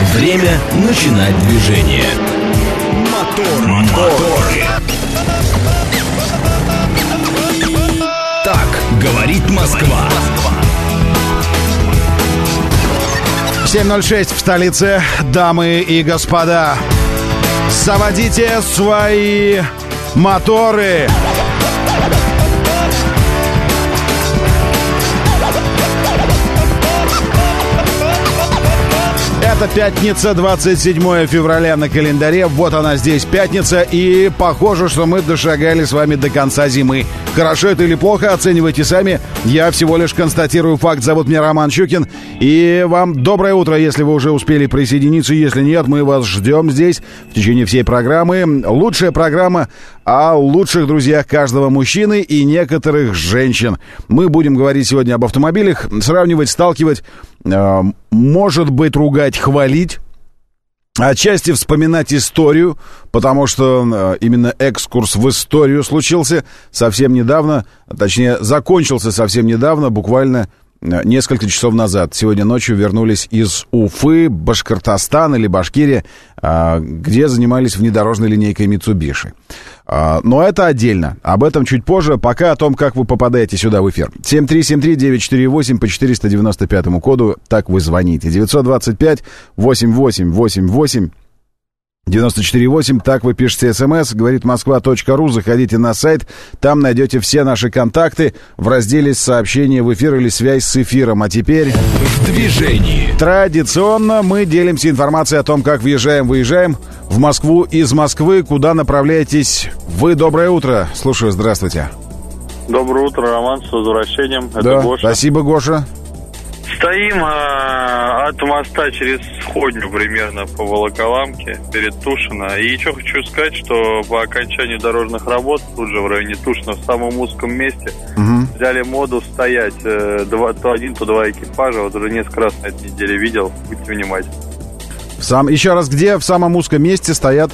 Время начинать движение. Моторы. Так говорит Москва. 7:06 в столице. Дамы и господа, заводите свои моторы. Это пятница, 27 февраля на календаре. Вот она здесь, пятница. И похоже, что мы дошагали с вами до конца зимы. Хорошо это или плохо, оценивайте сами. Я всего лишь констатирую факт. Зовут меня Роман Щукин. И вам доброе утро, если вы уже успели присоединиться. Если нет, мы вас ждем здесь в течение всей программы. Лучшая программа о лучших друзьях каждого мужчины и некоторых женщин. Мы будем говорить сегодня об автомобилях, сравнивать, сталкивать, может быть, ругать, хвалить. Отчасти вспоминать историю, потому что именно экскурс в историю случился совсем недавно, точнее, закончился совсем недавно, буквально несколько часов назад. Сегодня ночью вернулись из Уфы, Башкортостан или Башкирия, где занимались внедорожной линейкой Mitsubishi. Но это отдельно. Об этом чуть позже. Пока о том, как вы попадаете сюда в эфир. 7373948 по 495 коду. Так вы звоните. 925-8888. 94.8, так вы пишете смс, говорит Москва.ру, заходите на сайт, там найдете все наши контакты в разделе «Сообщения в эфир» или «Связь с эфиром». А теперь в движении. Традиционно мы делимся информацией о том, как въезжаем-выезжаем в Москву из Москвы, куда направляетесь вы. Доброе утро, слушаю, здравствуйте. Доброе утро, Роман, с возвращением, это да, Гоша. Спасибо, Гоша. Стоим от моста через Сходню примерно по Волоколамке перед Тушино. И что хочу сказать, что по окончанию дорожных работ тут же в районе Тушино, в самом узком месте, взяли моду стоять то один, то два экипажа. Вот уже несколько раз на этой неделе видел, будьте внимательны. Еще раз, где в самом узком месте стоят?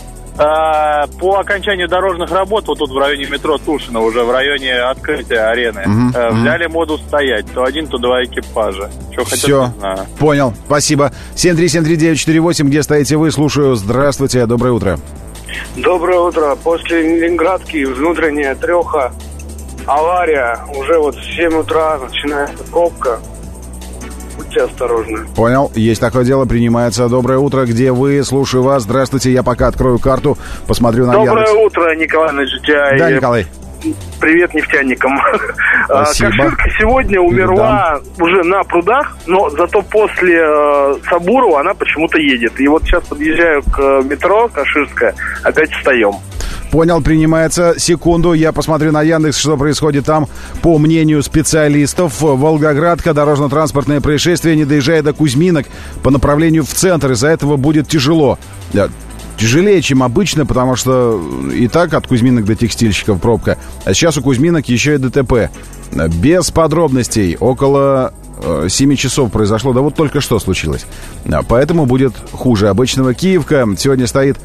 По окончанию дорожных работ, вот тут в районе метро Тушино, уже в районе открытия арены, взяли моду стоять, то один, то два экипажа. Что хотят, все, понял, спасибо. 7373948, где стоите вы, слушаю, здравствуйте, доброе утро. Доброе утро, после Ленинградки внутренняя треха, авария, уже вот в 7 утра начинается пробка. Будьте осторожны. Понял, есть такое дело, принимается. Доброе утро, где вы? Слушаю вас. Здравствуйте, я пока открою карту, посмотрю на Доброе Яндекс. утро, Николай Наджитяй. Да, Николай. Привет нефтяникам. Спасибо. Каширка сегодня умерла уже на прудах, но зато после Сабурова она почему-то едет. И вот сейчас подъезжаю к метро Каширская, опять встаем. Понял, принимается. Секунду, я посмотрю на Яндекс, что происходит там. По мнению специалистов, Волгоградка, дорожно-транспортное происшествие, не доезжая до Кузьминок по направлению в центр. Из-за этого будет тяжело. Тяжелее, чем обычно, потому что и так от Кузьминок до Текстильщиков пробка. А сейчас у Кузьминок еще и ДТП. Без подробностей. Около 7 часов произошло. Да вот только что случилось. Поэтому будет хуже обычного. Киевка сегодня стоит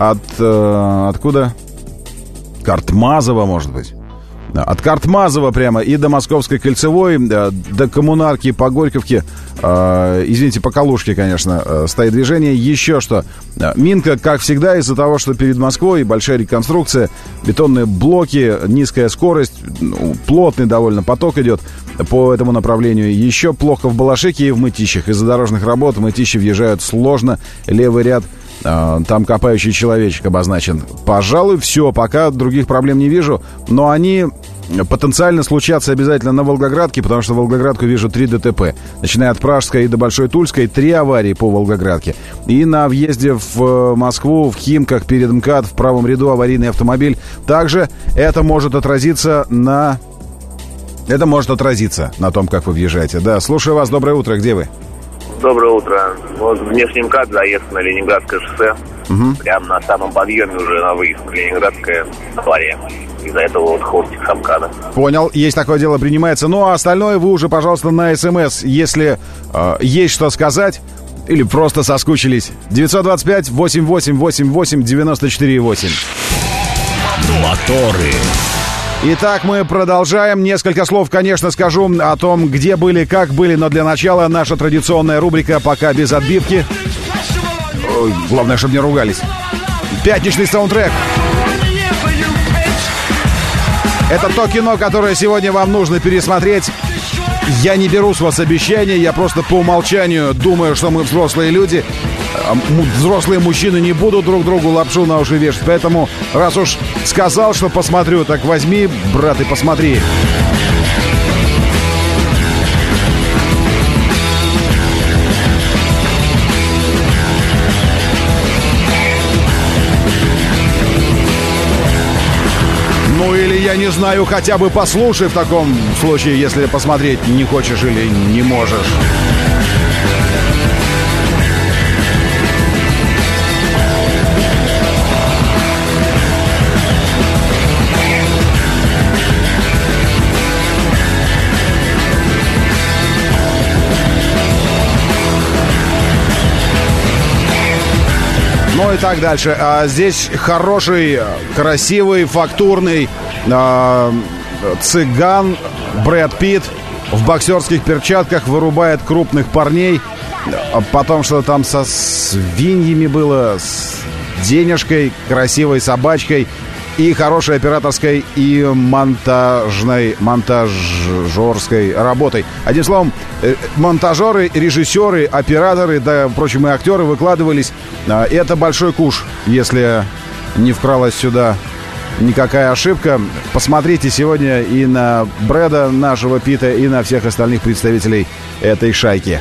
откуда? Картмазово, может быть. От Картмазова прямо и до Московской кольцевой, до Коммунарки, по Горьковке, извините, по Калужке, конечно, стоит движение. Еще что, Минка, как всегда, из-за того, что перед Москвой большая реконструкция, бетонные блоки, низкая скорость, плотный довольно поток идет по этому направлению. Еще плохо в Балашихе и в Мытищах. Из-за дорожных работ в Мытищи въезжают сложно, левый ряд, там копающий человечек обозначен. Пожалуй, все, пока других проблем не вижу, но они потенциально случатся обязательно на Волгоградке, потому что в Волгоградку вижу 3 ДТП. Начиная от Пражской и до Большой Тульской, 3 аварии по Волгоградке. И на въезде в Москву, в Химках, перед МКАД, в правом ряду аварийный автомобиль. Также это может отразиться на том, как вы въезжаете. Да, слушаю вас, доброе утро, где вы? Доброе утро. Вот внешний МКАД, заезд на Ленинградское шоссе. Прямо на самом подъеме уже на выезд на Ленинградское авария. Из-за этого вот хвостик с МКАДа. Понял, есть такое дело, принимается. Ну, а остальное вы уже, пожалуйста, на СМС, если есть что сказать или просто соскучились. 925-8888-94-8. Моторы. Итак, мы продолжаем. Несколько слов, конечно, скажу о том, где были, как были, но для начала наша традиционная рубрика «Пока без отбивки». Главное, чтобы не ругались. Пятничный саундтрек. Это то кино, которое сегодня вам нужно пересмотреть. Я не беру с вас обещания, я просто по умолчанию думаю, что мы взрослые люди. Взрослые мужчины не будут друг другу лапшу на уши вешать. Поэтому, раз уж сказал, что посмотрю, так возьми, брат, и посмотри. Ну или, я не знаю, хотя бы послушай в таком случае, если посмотреть не хочешь или не можешь. Ну и так дальше. Здесь хороший, красивый, фактурный цыган Брэд Питт в боксерских перчатках вырубает крупных парней. Потом что-то там со свиньями было, с денежкой, красивой собачкой и хорошей операторской и монтажерской работой. Одним словом, монтажеры, режиссеры, операторы, да, впрочем, и актеры выкладывались. Это большой куш, если не вкралась сюда никакая ошибка. Посмотрите сегодня и на Брэда, нашего Питта, и на всех остальных представителей этой шайки.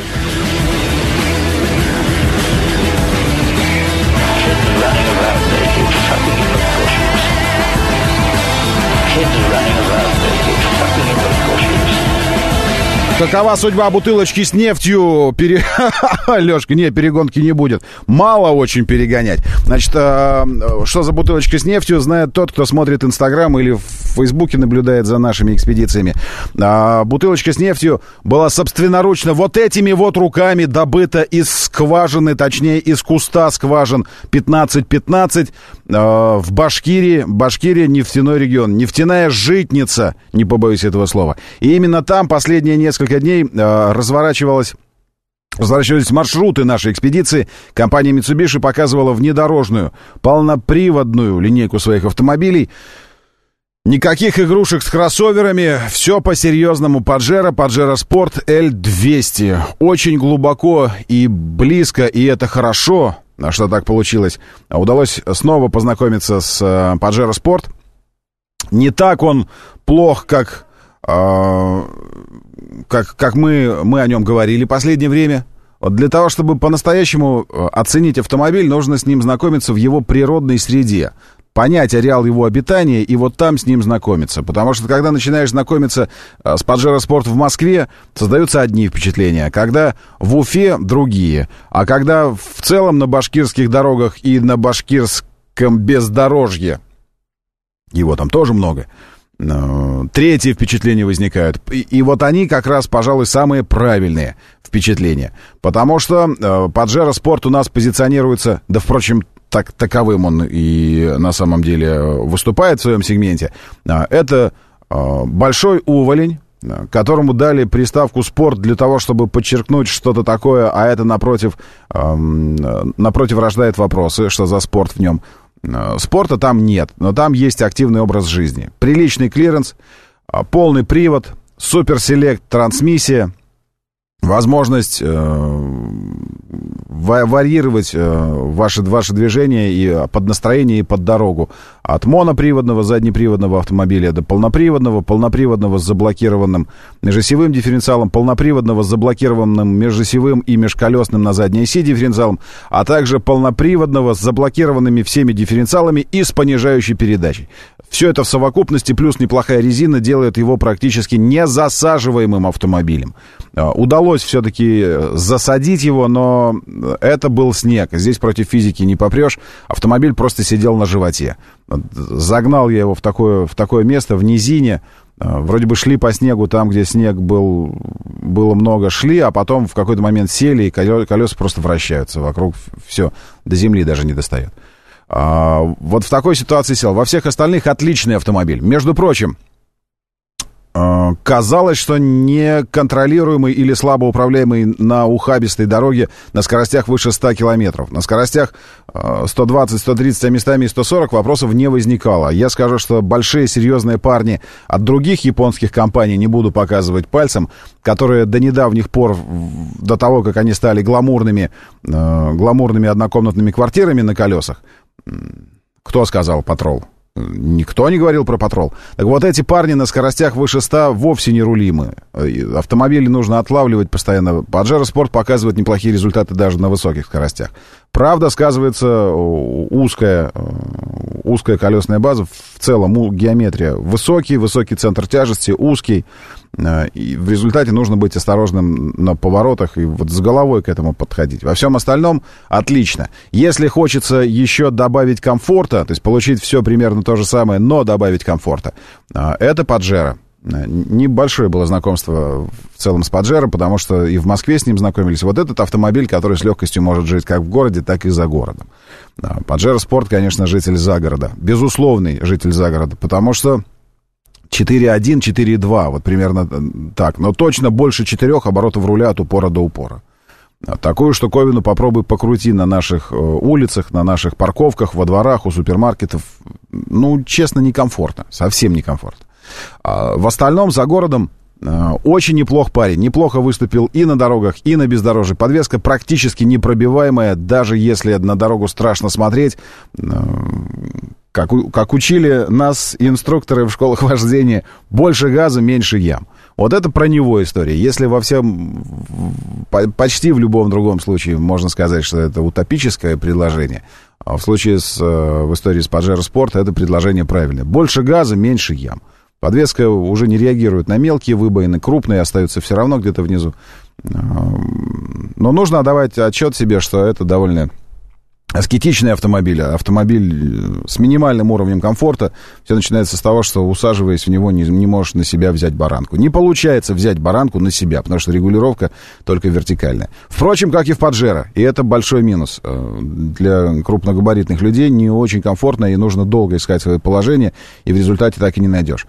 Какова судьба бутылочки с нефтью? Лёшка, не, перегонки не будет. Мало очень перегонять. Значит, что за бутылочка с нефтью, знает тот, кто смотрит Инстаграм или в Фейсбуке наблюдает за нашими экспедициями. Бутылочка с нефтью была собственноручно вот этими вот руками добыта из скважины, точнее, из куста скважин 1515 в Башкирии. Башкирия — нефтяной регион. Нефтяная житница, не побоюсь этого слова. И именно там последние несколько дней разворачивались маршруты нашей экспедиции. Компания Mitsubishi показывала внедорожную, полноприводную линейку своих автомобилей. Никаких игрушек с кроссоверами, все по-серьезному. Pajero Sport L200. Очень глубоко и близко, и это хорошо, что так получилось. Удалось снова познакомиться с Pajero Sport. Не так он плох, как мы о нем говорили в последнее время. Вот для того, чтобы по-настоящему оценить автомобиль, нужно с ним знакомиться в его природной среде. Понять ареал его обитания и вот там с ним знакомиться. Потому что, когда начинаешь знакомиться с Pajero Sport в Москве, создаются одни впечатления. Когда в Уфе — другие. А когда в целом на башкирских дорогах и на башкирском бездорожье, его там тоже много, третьи впечатления возникают. И вот они как раз, пожалуй, самые правильные впечатления. Потому что Pajero Sport у нас позиционируется, да, впрочем, таковым он и на самом деле выступает в своем сегменте. Это большой уволень, которому дали приставку «спорт» для того, чтобы подчеркнуть что-то такое, а это, напротив, рождает вопросы, что за спорт в нем. Спорта там нет, но там есть активный образ жизни. Приличный клиренс, полный привод, суперселект, трансмиссия, возможность варьировать ваши движения и под настроение, и под дорогу. От моноприводного, заднеприводного автомобиля до полноприводного с заблокированным межосевым дифференциалом, полноприводного с заблокированным межосевым и межколесным на задней оси дифференциалом, а также полноприводного с заблокированными всеми дифференциалами и с понижающей передачей. Все это в совокупности плюс неплохая резина делает его практически незасаживаемым автомобилем. Удалось все-таки засадить его, но это был снег. Здесь против физики не попрешь. Автомобиль просто сидел на животе. Загнал я его в такое место, в низине. Вроде бы шли по снегу там, где снег было много, шли, а потом в какой-то момент сели, и колеса просто вращаются. Вокруг все, до земли даже не достает. Вот в такой ситуации сел. Во всех остальных отличный автомобиль. Между прочим, казалось, что неконтролируемый или слабо управляемый на ухабистой дороге на скоростях выше 100 километров. На скоростях 120, 130, а местами и 140 вопросов не возникало. Я скажу, что большие серьезные парни от других японских компаний, не буду показывать пальцем, которые до недавних пор, до того, как они стали гламурными однокомнатными квартирами на колесах, кто сказал Патрол? Никто не говорил про Патрол. Так вот, эти парни на скоростях выше 100 вовсе не рулимы. Автомобили нужно отлавливать постоянно. Pajero Sport показывает неплохие результаты даже на высоких скоростях. Правда, сказывается узкая колесная база. В целом геометрия высокий центр тяжести, узкий. И в результате нужно быть осторожным на поворотах и вот с головой к этому подходить. Во всем остальном отлично. Если хочется еще добавить комфорта, то есть получить все примерно то же самое, но добавить комфорта, это Pajero. Небольшое было знакомство в целом с Pajero, потому что и в Москве с ним знакомились. Вот этот автомобиль, который с легкостью может жить как в городе, так и за городом. Pajero Sport, конечно, житель загорода. Безусловный житель загорода, потому что 4.1, 4.2, вот примерно так. Но точно больше 4 оборотов руля от упора до упора. Такую штуковину попробуй покрути на наших улицах, на наших парковках, во дворах, у супермаркетов. Ну, честно, некомфортно. Совсем некомфортно. В остальном, за городом, очень неплох парень. Неплохо выступил и на дорогах, и на бездорожье. Подвеска практически непробиваемая, даже если на дорогу страшно смотреть. Как учили нас инструкторы в школах вождения, больше газа, меньше ям. Вот это про него история. Если во всем, почти в любом другом случае можно сказать, что это утопическое предложение, а в случае в истории с Pajero Sport это предложение правильное. Больше газа, меньше ям. Подвеска уже не реагирует на мелкие выбоины, крупные остаются все равно где-то внизу. Но нужно отдавать отчет себе, что это довольно аскетичный автомобиль с минимальным уровнем комфорта. Все начинается с того, что, усаживаясь в него, не можешь на себя взять баранку. Не получается взять баранку на себя, потому что регулировка только вертикальная. Впрочем, как и в Pajero. И это большой минус. Для крупногабаритных людей не очень комфортно, и нужно долго искать свое положение, и в результате так и не найдешь.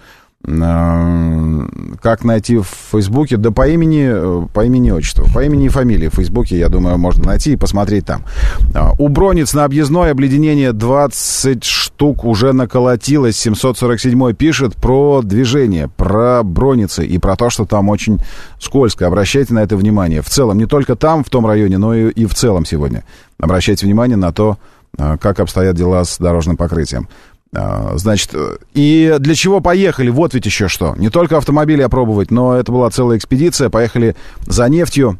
Как найти в Фейсбуке? Да по имени и отчеству. По имени и фамилии в Фейсбуке, я думаю, можно найти и посмотреть там. У Бронниц на объездной обледенение 20 штук уже наколотилось. 747 пишет про движение, про Бронницы и про то, что там очень скользко. Обращайте на это внимание. В целом, не только там, в том районе, но и в целом сегодня. Обращайте внимание на то, как обстоят дела с дорожным покрытием. Значит, и для чего поехали? Вот ведь еще что. Не только автомобили опробовать, но это была целая экспедиция. Поехали за нефтью,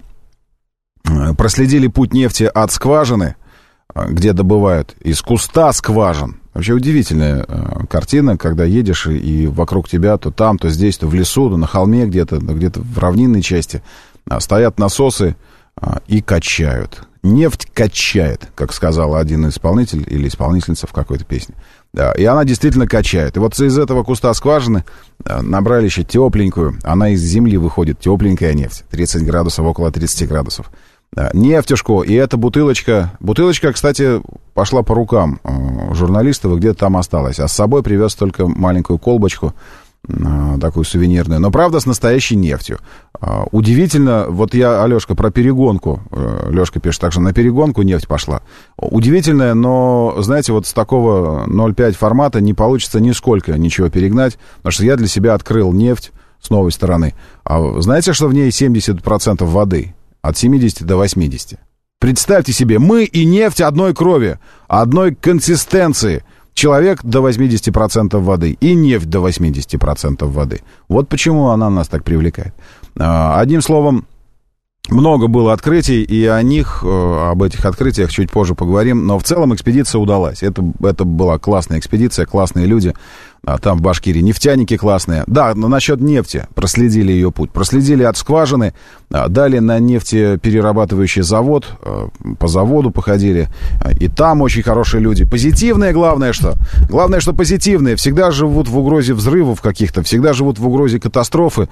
проследили путь нефти от скважины, где добывают, из куста скважин. Вообще удивительная картина, когда едешь, и вокруг тебя то там, то здесь, то в лесу, то на холме где-то в равнинной части стоят насосы и качают. Нефть качает, как сказал один исполнитель или исполнительница в какой-то песне. Да, и она действительно качает. И вот из этого куста скважины набрали еще тепленькую. Она из земли выходит, тепленькая нефть. 30 градусов, около 30 градусов. Да, нефтюшку. И эта бутылочка... Бутылочка, кстати, пошла по рукам журналистов, и где-то там осталась. А с собой привез только маленькую колбочку, такую сувенирную. Но, правда, с настоящей нефтью. Удивительно, вот я, Алешка, про перегонку. Лешка пишет, так что на перегонку нефть пошла. Удивительное, но, знаете, вот с такого 0,5 формата не получится нисколько ничего перегнать, потому что я для себя открыл нефть с новой стороны. А знаете, что в ней 70% воды? От 70 до 80. Представьте себе, мы и нефть одной крови, одной консистенции. Человек до 80% воды и нефть до 80% воды. Вот почему она нас так привлекает. Одним словом, много было открытий, и об этих открытиях чуть позже поговорим. Но в целом экспедиция удалась. Это была классная экспедиция, классные люди. Там в Башкирии нефтяники классные. Да, но насчет нефти проследили ее путь. Проследили от скважины, далее на нефтеперерабатывающий завод, по заводу походили. И там очень хорошие люди. Позитивные, главное, что? Главное, что позитивные. Всегда живут в угрозе взрывов каких-то, всегда живут в угрозе катастрофы.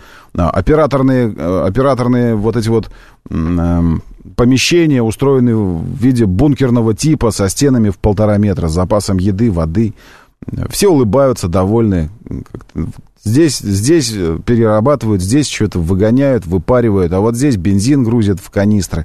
Операторные вот эти вот помещения устроены в виде бункерного типа со стенами в 1,5 метра, с запасом еды, воды. Все улыбаются, довольны. Здесь перерабатывают, здесь что-то выгоняют, выпаривают, а вот здесь бензин грузят в канистры.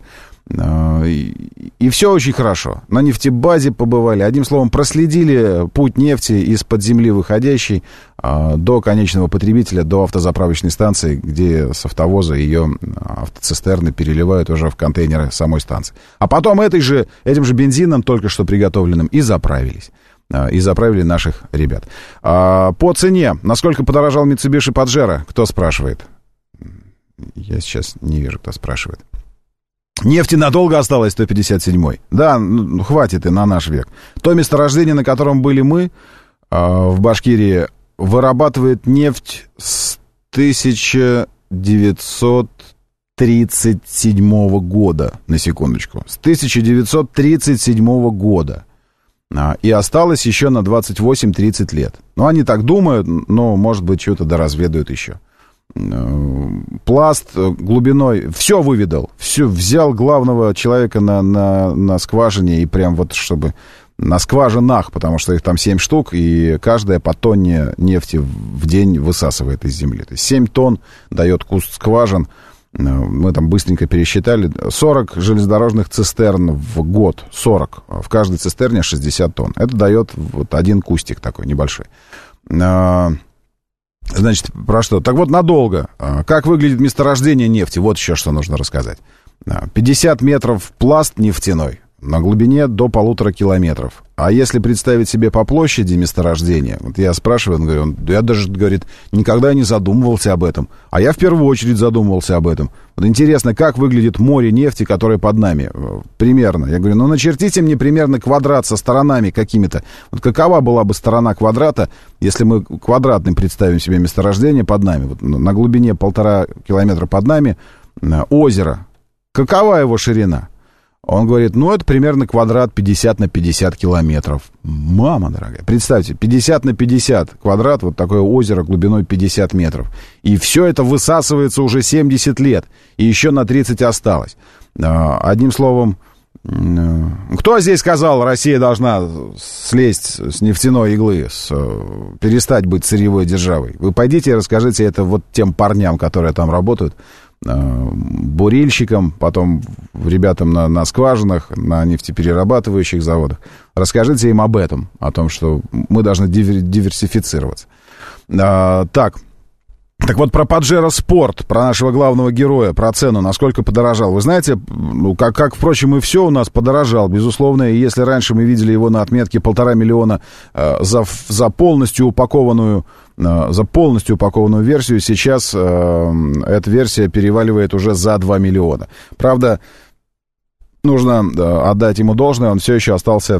И все очень хорошо. На нефтебазе побывали. Одним словом, проследили путь нефти из-под земли выходящей до конечного потребителя, до автозаправочной станции, где с автовоза ее автоцистерны переливают уже в контейнеры самой станции. А потом этим же бензином, только что приготовленным, и заправились. И заправили наших ребят. По цене, насколько подорожал Mitsubishi Pajero? Кто спрашивает? Я сейчас не вижу, кто спрашивает. Нефти надолго осталось 157-й. Да, хватит и на наш век. То месторождение, на котором были мы, в Башкирии, вырабатывает нефть с 1937 года, на секундочку. С 1937 года. И осталось еще на 28-30 лет. Ну, они так думают, но, может быть, что-то доразведают еще. Пласт глубиной, все выведал, все взял главного человека на скважине и прям вот чтобы на скважинах, потому что их там 7 штук, и каждая по тонне нефти в день высасывает из земли. То есть 7 тонн дает куст скважин. Мы там быстренько пересчитали. 40 железнодорожных цистерн в год. 40. В каждой цистерне 60 тонн. Это дает вот один кустик такой небольшой. Значит, про что? Так вот, надолго. Как выглядит месторождение нефти? Вот еще что нужно рассказать. 50 метров пласт нефтяной на глубине до 1,5 километров. А если представить себе по площади месторождения, вот я спрашиваю, он говорит, я даже, говорит, никогда не задумывался об этом. А я в первую очередь задумывался об этом. Вот интересно, как выглядит море нефти, которое под нами? Примерно. Я говорю, начертите мне примерно квадрат со сторонами какими-то. Вот какова была бы сторона квадрата, если мы квадратным представим себе месторождение под нами? Вот на глубине 1,5 километра под нами озеро. Какова его ширина? Он говорит, это примерно квадрат 50 на 50 километров. Мама дорогая, представьте, 50 на 50 квадрат, вот такое озеро глубиной 50 метров. И все это высасывается уже 70 лет, и еще на 30 осталось. Одним словом, кто здесь сказал, Россия должна слезть с нефтяной иглы, перестать быть сырьевой державой? Вы пойдите и расскажите это вот тем парням, которые там работают, бурильщикам, потом ребятам на скважинах, на нефтеперерабатывающих заводах. Расскажите им об этом, о том, что мы должны диверсифицироваться. Так вот, про Pajero Sport, про нашего главного героя, про цену, насколько подорожал. Вы знаете, как, впрочем, и все у нас подорожал, безусловно. И если раньше мы видели его на отметке 1,5 миллиона за полностью упакованную версию, сейчас эта версия переваливает уже за 2 миллиона. Правда, нужно отдать ему должное, он все еще остался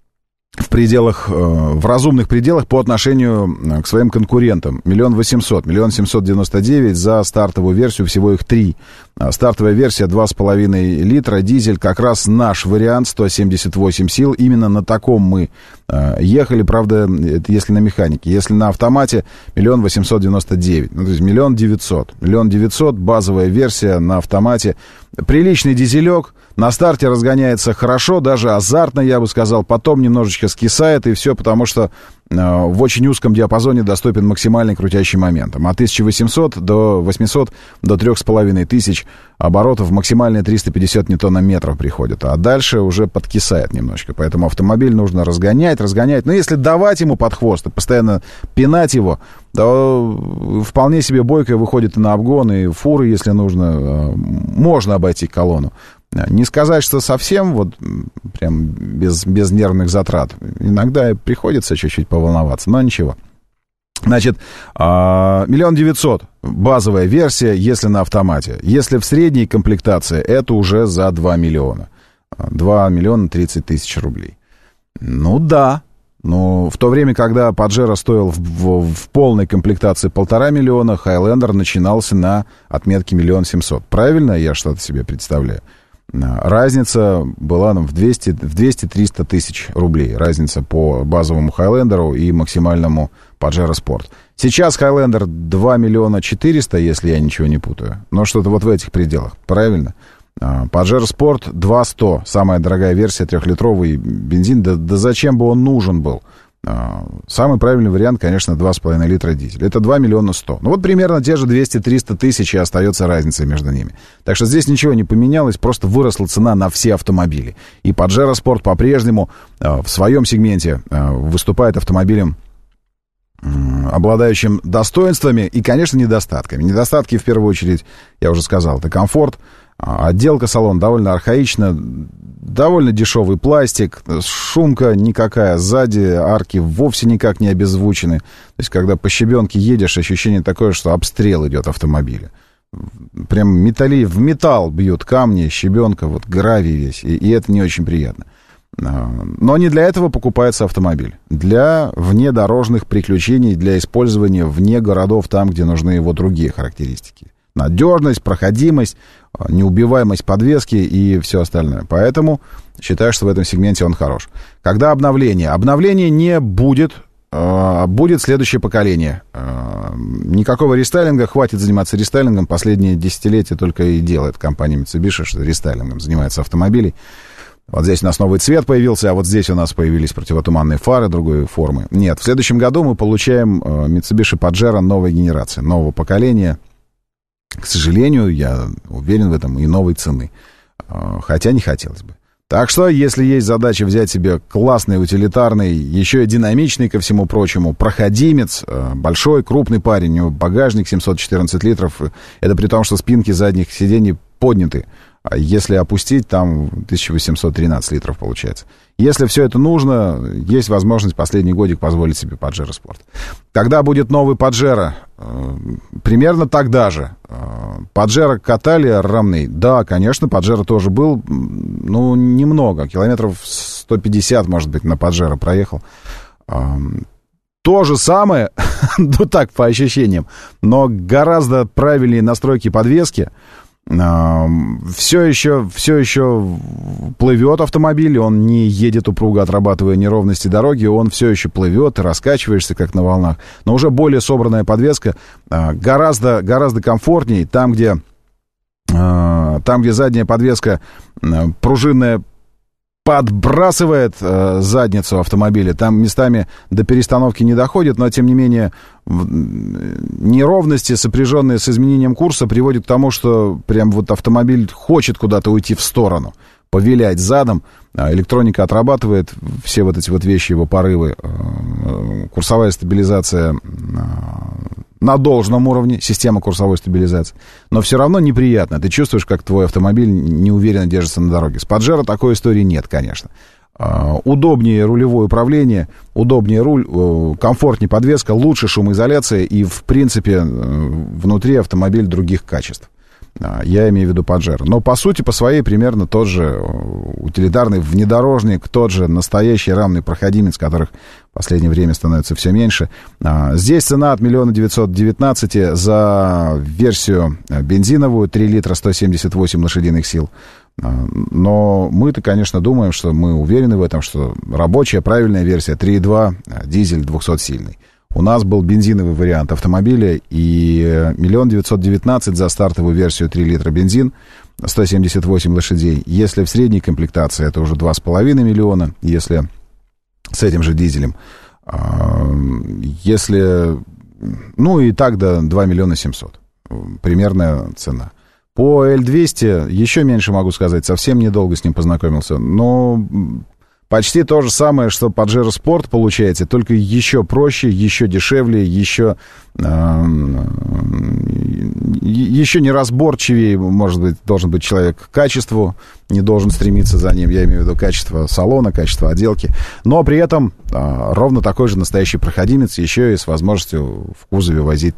в разумных пределах по отношению к своим конкурентам. 1 800 000, 1 799 за стартовую версию, всего их 3. Стартовая версия 2,5 литра, дизель, как раз наш вариант, 178 сил. Именно на таком мы ехали, правда, это если на механике. Если на автомате, 1 899 000, то есть 1 900 000. 1 900 000, базовая версия на автомате. Приличный дизелек, на старте разгоняется хорошо, даже азартно, я бы сказал, потом немножечко скисает, и все, потому что в очень узком диапазоне доступен максимальный крутящий момент. От 1800 до 800 до 3500 оборотов, максимальные 350 ньютонометров приходят, а дальше уже подкисает немножечко, поэтому автомобиль нужно разгонять, но если давать ему под хвост и постоянно пинать его, то вполне себе бойко выходит и на обгон, и фуры, если нужно, можно обойти колонну. Не сказать, что совсем вот прям без нервных затрат. Иногда приходится чуть-чуть поволноваться, но ничего. Значит, 1 900 000 базовая версия, если на автомате. Если в средней комплектации, это уже за 2 миллиона. 2 миллиона 30 тысяч рублей. Ну да. Но в то время, когда Pajero стоил в полной комплектации 1,5 миллиона, Highlander начинался на отметке 1 700 000. Правильно я что-то себе представляю? Разница была в 200-300 тысяч рублей. Разница по базовому Highlander и максимальному Pajero Sport. Сейчас Highlander 2 миллиона 400, если я ничего не путаю. Но что-то вот в этих пределах. Правильно? Pajero Sport 2 100. Самая дорогая версия, 3-литровый бензин. Да зачем бы он нужен был? Самый правильный вариант, конечно, 2,5 литра дизель. Это 2 миллиона 100. Ну вот примерно те же 200-300 тысяч, и остается разница между ними. Так что здесь ничего не поменялось, просто выросла цена на все автомобили. И Pajero Sport по-прежнему в своем сегменте выступает автомобилем, обладающим достоинствами и, конечно, недостатками. Недостатки, в первую очередь, я уже сказал, это комфорт, отделка салона довольно архаична, довольно дешевый пластик, шумка никакая, сзади арки вовсе никак не обезвучены. То есть, когда по щебенке едешь, ощущение такое, что обстрел идет автомобиля. Прям в металл бьют камни, щебенка, вот гравий весь, и это не очень приятно. Но не для этого покупается автомобиль. Для внедорожных приключений, для использования вне городов, там, где нужны его другие характеристики. Надежность, проходимость, неубиваемость подвески и все остальное. Поэтому считаю, что в этом сегменте он хорош. Когда обновление? Обновление не будет. Будет следующее поколение. Никакого рестайлинга, хватит заниматься рестайлингом. Последние десятилетия только и делает компания Mitsubishi, что рестайлингом занимается автомобилей. Вот здесь у нас новый цвет появился, а вот здесь у нас появились противотуманные фары другой формы. Нет, в следующем году мы получаем Mitsubishi Pajero новой генерации, нового поколения. К сожалению, я уверен в этом, и новой цены. Хотя не хотелось бы. Так что, если есть задача взять себе классный, утилитарный, еще и динамичный, ко всему прочему, проходимец, большой, крупный парень, у него багажник 714 литров, это при том, что спинки задних сидений подняты. А если опустить, там 1813 литров получается. Если все это нужно, есть возможность последний годик позволить себе Pajero Sport. Когда будет новый Pajero? Примерно тогда же. Pajero катали рамный? Да, конечно, Pajero тоже был, ну, немного. Километров 150, может быть, на Pajero проехал. То же самое, ну так, по ощущениям, но гораздо правильнее настройки подвески. Все еще плывет автомобиль, он не едет упруго, отрабатывая неровности дороги, он все еще плывет, ты раскачиваешься, как на волнах, но уже более собранная подвеска, гораздо комфортнее, там, где задняя подвеска пружинная подбрасывает задницу автомобиля, там местами до перестановки не доходит, но тем не менее неровности, сопряженные с изменением курса, приводят к тому, что прям вот автомобиль хочет куда-то уйти в сторону, повилять задом, электроника отрабатывает все вот эти вот вещи, его порывы, курсовая стабилизация на должном уровне, система курсовой стабилизации, но все равно неприятно. Ты чувствуешь, как твой автомобиль неуверенно держится на дороге. С Pajero такой истории нет, конечно. Удобнее рулевое управление, удобнее руль, комфортнее подвеска, лучше шумоизоляция и, в принципе, внутри автомобиль других качеств. Я имею в виду Pajero. Но, по сути, по своей примерно тот же утилитарный внедорожник, тот же настоящий рамный проходимец, которых в последнее время становится все меньше. Здесь цена от 1 919 000 за версию бензиновую, 3 литра, 178 лошадиных сил. Но мы-то, конечно, думаем, что мы уверены в этом, что рабочая, правильная версия 3.2, дизель 200-сильный. У нас был бензиновый вариант автомобиля, и 1 919 000 за стартовую версию 3 литра бензин, 178 лошадей. Если в средней комплектации, это уже 2,5 миллиона, если с этим же дизелем. Если, ну и так до 2 700 000. Примерная цена. По L200 еще меньше могу сказать, совсем недолго с ним познакомился, но почти то же самое, что Pajero Sport получается, только еще проще, еще дешевле, еще неразборчивее, может быть, должен быть человек к качеству, не должен стремиться за ним, я имею в виду качество салона, качество отделки, но при этом ровно такой же настоящий проходимец, еще и с возможностью в кузове возить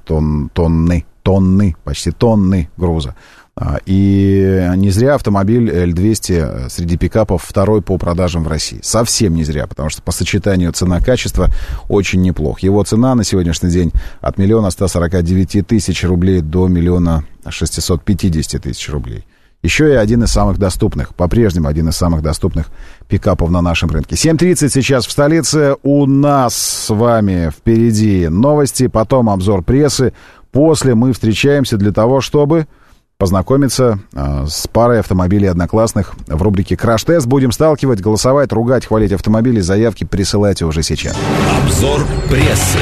почти тонны груза. И не зря автомобиль L200 среди пикапов второй по продажам в России. Совсем не зря, потому что по сочетанию цена-качество очень неплох. Его цена на сегодняшний день от 1 149 000 рублей до 1 650 000 рублей. Еще и один из самых доступных, по-прежнему один из самых доступных пикапов на нашем рынке. 7:30 сейчас в столице. У нас с вами впереди новости, потом обзор прессы. После мы встречаемся для того, чтобы познакомиться с парой автомобилей одноклассных. В рубрике «Краш-тест» будем сталкивать, голосовать, ругать, хвалить автомобили. Заявки присылайте уже сейчас. Обзор прессы.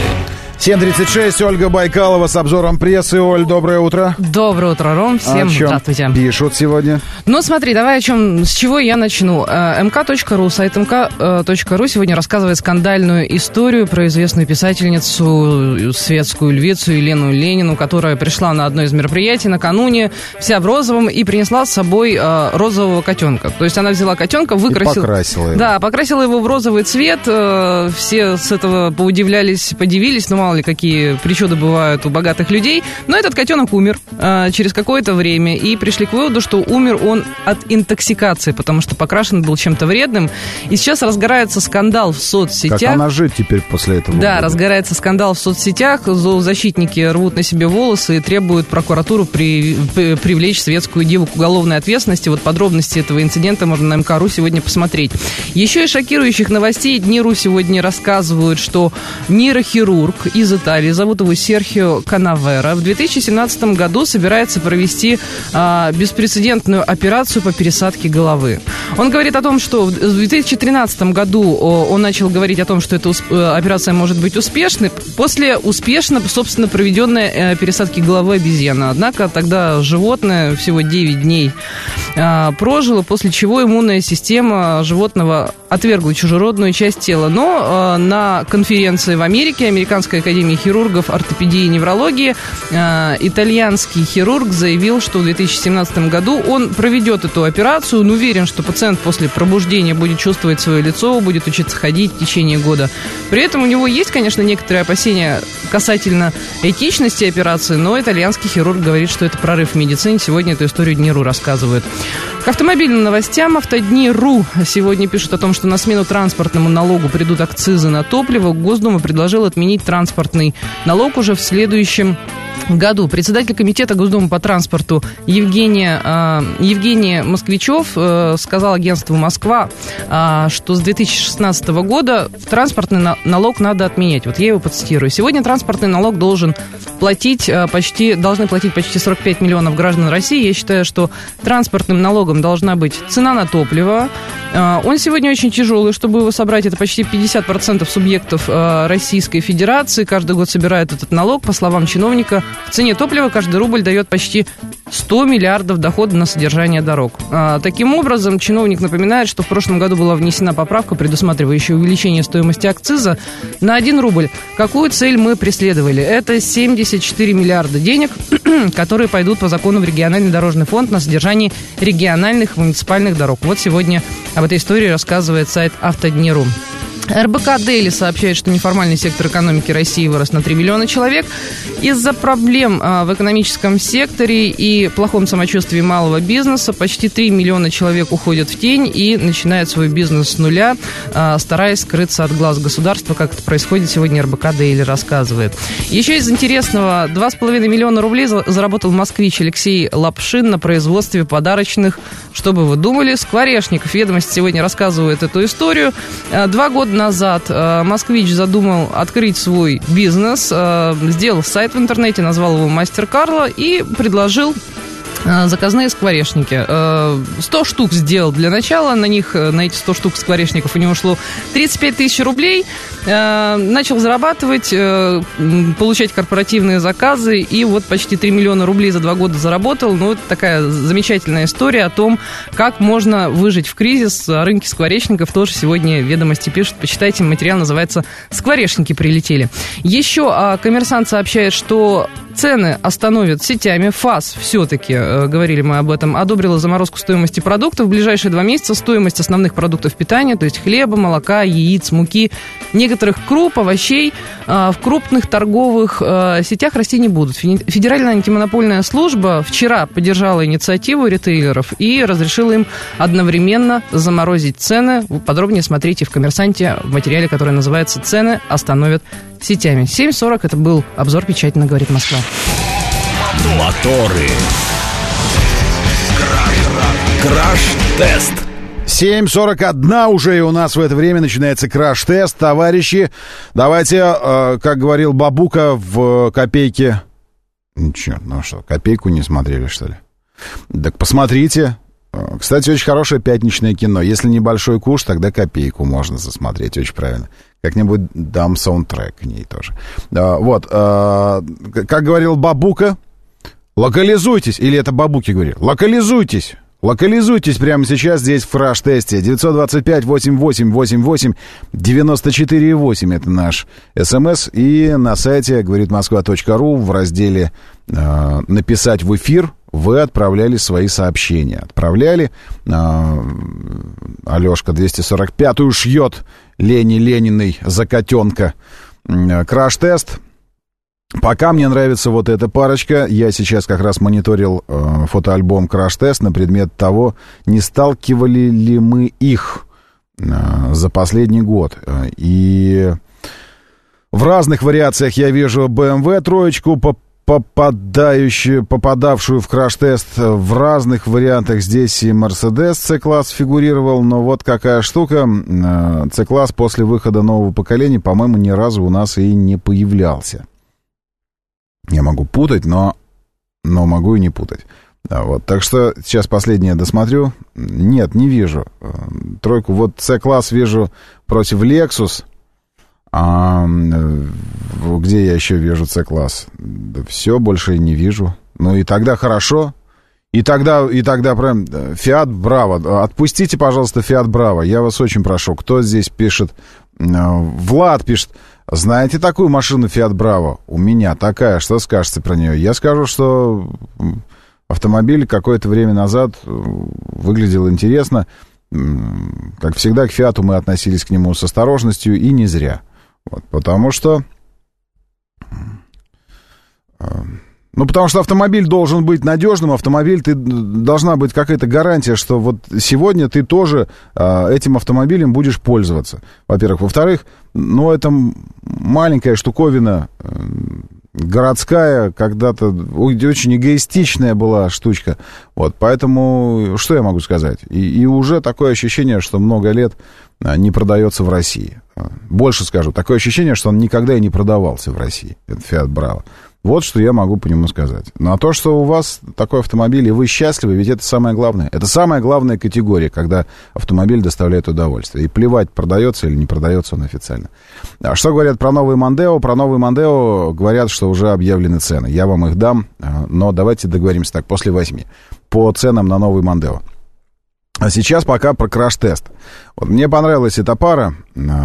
7:36, Ольга Байкалова с обзором прессы. Оль, доброе утро. Доброе утро, Ром. Всем здравствуйте. Пишут сегодня? Ну, смотри, давай с чего я начну. mk.ru, сайт mk.ru сегодня рассказывает скандальную историю про известную писательницу, светскую львицу Елену Ленину, которая пришла на одно из мероприятий накануне, вся в розовом, и принесла с собой розового котенка. То есть она взяла котенка, выкрасила... И покрасила его. Да, покрасила его в розовый цвет. Все с этого подивились, но мало ли какие причуды бывают у богатых людей. Но этот котенок умер через какое-то время, и пришли к выводу, что умер он от интоксикации, потому что покрашен был чем-то вредным. И сейчас разгорается скандал в соцсетях. Как она жить теперь после этого? Да, разгорается скандал в соцсетях. Зоозащитники рвут на себе волосы и требуют прокуратуру привлечь светскую диву к уголовной ответственности. Вот подробности этого инцидента можно на МК.ру сегодня посмотреть. Еще из шокирующих новостей Дни.ру сегодня рассказывают, что нейрохирург из Италии, зовут его Серхио Канавера, в 2017 году собирается провести беспрецедентную операцию по пересадке головы. Он говорит о том, что в 2013 году он начал говорить о том, что эта операция может быть успешной, после успешно, собственно, проведенной пересадки головы обезьяны. Однако тогда животное всего 9 дней прожило, после чего иммунная система животного отвергла чужеродную часть тела. Но на конференции в Америке Американской академии хирургов, ортопедии и неврологии итальянский хирург заявил, что в 2017 году он проведет эту операцию. Он уверен, что пациент после пробуждения будет чувствовать свое лицо, будет учиться ходить в течение года. При этом у него есть, конечно, некоторые опасения касательно этичности операции, но итальянский хирург говорит, что это прорыв в медицине. Сегодня эту историю Дни.ру рассказывает. К автомобильным новостям. Автодни.ру сегодня пишут о том, что на смену транспортному налогу придут акцизы на топливо. Госдума предложила отменить транспортный налог уже в следующем году. Председатель комитета Госдумы по транспорту Евгений Москвичев сказал агентству «Москва», что с 2016 года транспортный налог надо отменять. Вот я его процитирую. Сегодня транспортный налог должны платить почти 45 миллионов граждан России. Я считаю, что транспортным налогом должна быть цена на топливо. Он сегодня очень тяжелый. Чтобы его собрать, это почти 50% субъектов Российской Федерации. Каждый год собирают этот налог. По словам чиновника, в цене топлива каждый рубль дает почти 100 миллиардов дохода на содержание дорог. Таким образом, чиновник напоминает, что в прошлом году была внесена поправка, предусматривающая увеличение стоимости акциза на 1 рубль. Какую цель мы преследовали? Это 74 миллиарда денег, которые пойдут по закону в региональный дорожный фонд на содержание региональных муниципальных дорог. Вот сегодня об этой истории рассказывает сайт Автодни.ру. РБК Дейли сообщает, что неформальный сектор экономики России вырос на 3 миллиона человек. Из-за проблем в экономическом секторе и плохом самочувствии малого бизнеса почти 3 миллиона человек уходят в тень и начинают свой бизнес с нуля, стараясь скрыться от глаз государства, как это происходит сегодня, РБК Дейли рассказывает. Еще из интересного, 2,5 миллиона рублей заработал москвич Алексей Лапшин на производстве подарочных, что бы вы думали, скворечников. Ведомости сегодня рассказывают эту историю. 2 года назад москвич задумал открыть свой бизнес, сделал сайт в интернете, назвал его «Мастер Карло» и предложил заказные скворечники. 100 штук сделал для начала. На эти 100 штук скворечников у него ушло 35 тысяч рублей. Начал зарабатывать, получать корпоративные заказы. И вот почти 3 миллиона рублей за 2 года заработал. Ну, это такая замечательная история о том, как можно выжить в кризис. О рынке скворечников тоже сегодня Ведомости пишут. Почитайте, материал называется «Скворечники прилетели». Еще «Коммерсант» сообщает, что цены остановят сетями. ФАС все-таки, говорили мы об этом, одобрила заморозку стоимости продуктов. В ближайшие 2 месяца стоимость основных продуктов питания, то есть хлеба, молока, яиц, муки, некоторых круп, овощей в крупных торговых сетях расти не будут. Федеральная антимонопольная служба вчера поддержала инициативу ритейлеров и разрешила им одновременно заморозить цены. Подробнее смотрите в «Коммерсанте» в материале, который называется «Цены остановят сетями». 7:40 это был обзор печати на «Говорит Москва». Моторы. Краш-тест. 7:41 уже, и у нас в это время начинается краш-тест. Товарищи, давайте, как говорил Бабука в «Копейке». Черт, ну что, «Копейку» не смотрели, что ли? Так посмотрите. Кстати, очень хорошее пятничное кино. Если небольшой куш, тогда копейку можно засмотреть. Очень правильно. Как-нибудь дам саундтрек к ней тоже. Вот. Как говорил Бабука, локализуйтесь. Или это Бабуки говорил? Локализуйтесь. Локализуйтесь прямо сейчас здесь в краш-тесте. 925-88-88-94-8. Это наш СМС. И на сайте говоритмосква.ру в разделе «Написать в эфир» вы отправляли свои сообщения. Отправляли. Алешка 245-ю шьет Лени Лениной за котенка. Краш-тест. Пока мне нравится вот эта парочка. Я сейчас как раз мониторил фотоальбом «Краш-тест» на предмет того, не сталкивали ли мы их за последний год. И в разных вариациях я вижу BMW троечку, попадавшую в краш-тест. В разных вариантах здесь и Mercedes C-класс фигурировал. Но вот какая штука. C-класс после выхода нового поколения, по-моему, ни разу у нас и не появлялся. Я могу путать, но могу и не путать. Вот, так что сейчас последнее досмотрю. Нет, не вижу. Тройку. Вот C-класс вижу против Lexus. А где я еще вижу C-класс? Да все, больше не вижу. Ну и тогда хорошо. И тогда прям Fiat Bravo. Отпустите, пожалуйста, Fiat Bravo. Я вас очень прошу. Кто здесь пишет? Влад пишет. Знаете такую машину Fiat Bravo? У меня такая. Что скажете про нее? Я скажу, что автомобиль какое-то время назад выглядел интересно. Как всегда, к Fiat мы относились к нему с осторожностью, и не зря. Вот, потому что автомобиль должен быть надежным, должна быть какая-то гарантия, что вот сегодня ты тоже этим автомобилем будешь пользоваться, во-первых. Во-вторых, это маленькая штуковина, городская, когда-то очень эгоистичная была штучка. Вот, поэтому, что я могу сказать? И уже такое ощущение, что много лет не продается в России. Больше скажу, такое ощущение, что он никогда и не продавался в России, это Fiat Bravo. Вот что я могу по нему сказать. Ну, а то, что у вас такой автомобиль, и вы счастливы, ведь это самое главное. Это самая главная категория, когда автомобиль доставляет удовольствие. И плевать, продается или не продается он официально. А что говорят про новый Мондео? Про новый Мондео говорят, что уже объявлены цены. Я вам их дам, но давайте договоримся так, после 8. По ценам на новый Мондео. А сейчас пока про краш-тест. Вот мне понравилась эта пара.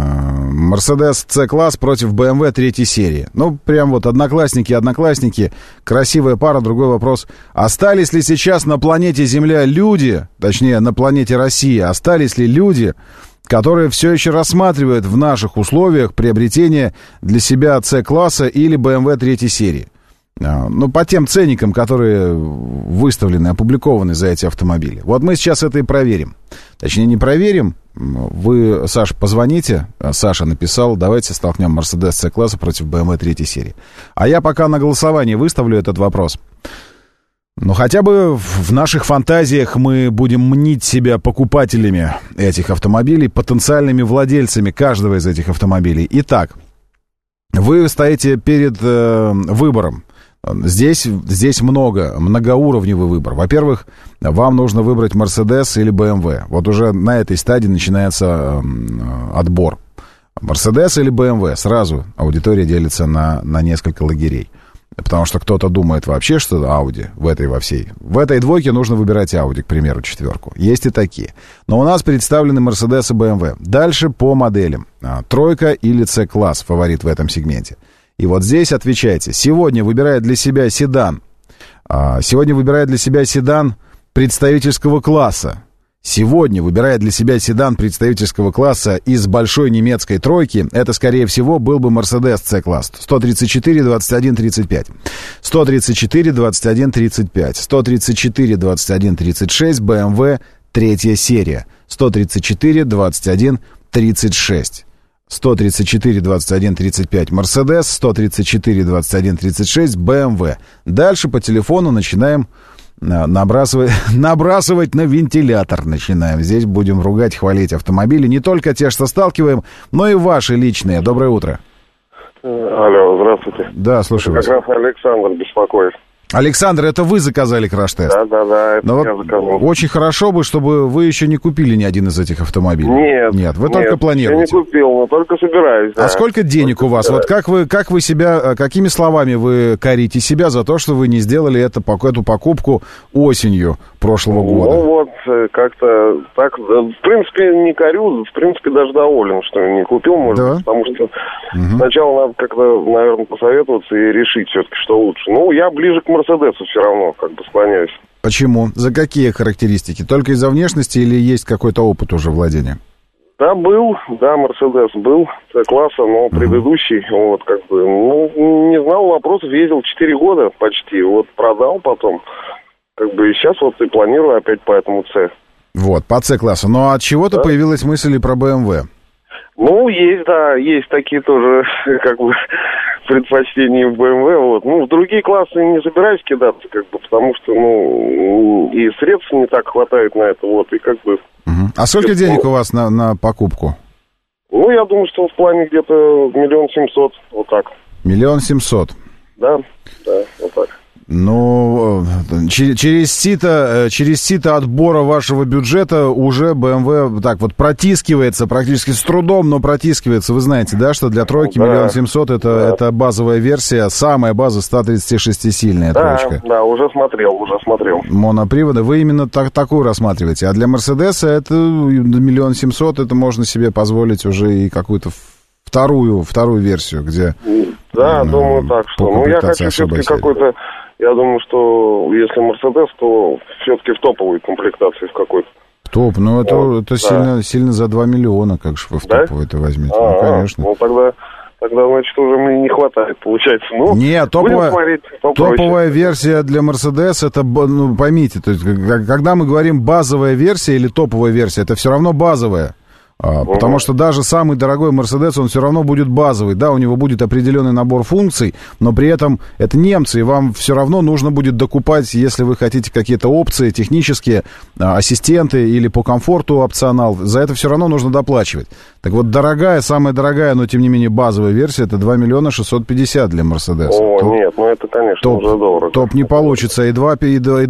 Mercedes C-класс против BMW 3 серии. Ну, прям вот одноклассники. Красивая пара. Другой вопрос. Остались ли сейчас на планете Земля люди, точнее, на планете Россия, остались ли люди, которые все еще рассматривают в наших условиях приобретение для себя C-класса или BMW 3 серии? Ну, по тем ценникам, которые выставлены, опубликованы за эти автомобили. Вот мы сейчас это и проверим. Точнее, не проверим. Вы, Саша, позвоните. Саша написал, давайте столкнем Mercedes C-класса против BMW 3 серии. А я пока на голосование выставлю этот вопрос. Ну, хотя бы в наших фантазиях мы будем мнить себя покупателями этих автомобилей, потенциальными владельцами каждого из этих автомобилей. Итак, вы стоите перед выбором. Здесь многоуровневый выбор. Во-первых, вам нужно выбрать Mercedes или BMW. Вот уже на этой стадии начинается отбор. Mercedes или BMW. Сразу аудитория делится на несколько лагерей. Потому что кто-то думает вообще, что Audi в этой двойке нужно выбирать Audi, к примеру, 4. Есть и такие. Но у нас представлены Mercedes и BMW. Дальше по моделям. 3 или C-класс фаворит в этом сегменте. И вот здесь отвечайте. Сегодня выбирает для себя седан представительского класса. Сегодня выбирает для себя седан представительского класса из большой немецкой тройки. Это, скорее всего, был бы Mercedes C-класс. 134, 21, 35. 134, 21, 35. 134, 21, 36. BMW 3 серия. 134, 21, 36. 134, 21, 35 Mercedes, 134, 21, 36 BMW. Дальше по телефону начинаем набрасывать на вентилятор. Здесь будем ругать, хвалить автомобили. Не только те, что сталкиваем, но и ваши личные. Доброе утро. Алло, здравствуйте. Да, слушаю вас. Как раз Александр беспокоит. Александр, это вы заказали краш-тест? Да, это Но я заказал. очень хорошо бы, чтобы вы еще не купили ни один из этих автомобилей. Нет, вы только планируете. Я не купил, но только собираюсь. А сколько денег у вас? Вот как вы себя, какими словами вы корите себя за то, что вы не сделали эту покупку осенью прошлого года? Ну вот, как-то так, в принципе, не корю, в принципе, даже доволен, что не купил, может, да? Потому что сначала надо как-то, наверное, посоветоваться и решить все-таки, что лучше. Ну, я ближе к Мерседесу все равно, как бы склоняюсь. Почему? За какие характеристики? Только из-за внешности или есть какой-то опыт уже владения? Да, Мерседес был С-класса, но предыдущий, вот, как бы, ну, не знал вопросов, ездил 4 года почти, вот, продал потом, как бы, и сейчас вот и планирую опять по этому С. Вот, по С-классу. Но от чего-то появилась мысль и про BMW. Ну, есть такие тоже, как бы, предпочтения в BMW, вот. Ну, в другие классы не собираюсь кидаться, как бы, потому что, ну, и средств не так хватает на это, вот, и как бы... А сколько денег у вас на покупку? Ну, я думаю, что в плане где-то 1 700 000, вот так. 1 700 000? Да, вот так. Ну, через сито отбора вашего бюджета уже BMW так вот протискивается, практически с трудом, но протискивается. Вы знаете, да, что для тройки 1 700 000 это базовая версия, самая база 136-сильная троечка. Да, уже смотрел. Монопривода. Вы именно такую рассматриваете. А для Мерседеса это 1 700 000, это можно себе позволить уже и какую-то вторую версию, где... Да, думаю так, что... Ну, я хочу все-таки какой-то... Я думаю, что если Мерседес, то все-таки в топовой комплектации в какой-то. Топ, ну это вот, сильно за 2 миллиона, как же вы в топовой это возьмете. Ну, конечно. Ну, тогда, значит, уже мне не хватает, получается. Ну, нет, топовая версия для Мерседес, это, ну, поймите, то есть, когда мы говорим базовая версия или топовая версия, это все равно базовая. Потому что даже самый дорогой Мерседес, он все равно будет базовый. Да, у него будет определенный набор функций, но при этом это немцы, и вам все равно нужно будет докупать, если вы хотите какие-то опции технические, ассистенты или по комфорту опционал, за это все равно нужно доплачивать. Так вот, самая дорогая, но тем не менее базовая версия, это 2 650 000 для Мерседеса. Нет, ну это, конечно, уже дорого. Топ не получится, и 2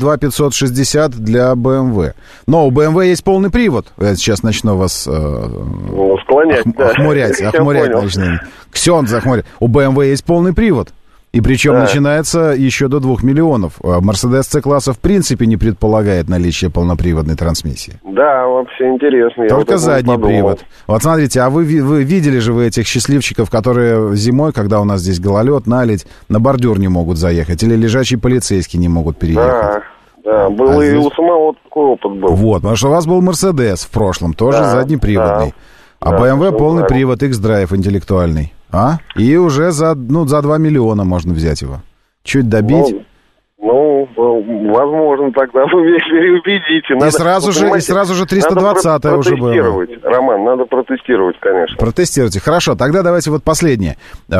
560 для BMW. Но у BMW есть полный привод. Я сейчас начну вас... склонять, охмурять начну. Ксёндз охмурять. У BMW есть полный привод. И причем начинается еще до 2 миллионов. Мерседес С-класса в принципе не предполагает наличие полноприводной трансмиссии. Да, вообще интересно. Только задний привод. Вот смотрите, а вы видели же вы этих счастливчиков, которые зимой, когда у нас здесь гололед, наледь, на бордюр не могут заехать, или лежачий полицейский не могут переехать? Да, был и у самого такой опыт был. Вот, потому что у вас был Мерседес в прошлом, тоже заднеприводный. А BMW полный привод, X-Drive интеллектуальный. И уже за 2 миллиона можно взять его. Чуть добить. Ну, возможно, тогда вы меня переубедите. И сразу же 320-я уже было. Роман, надо протестировать, конечно. Протестируйте. Хорошо, тогда давайте вот последнее.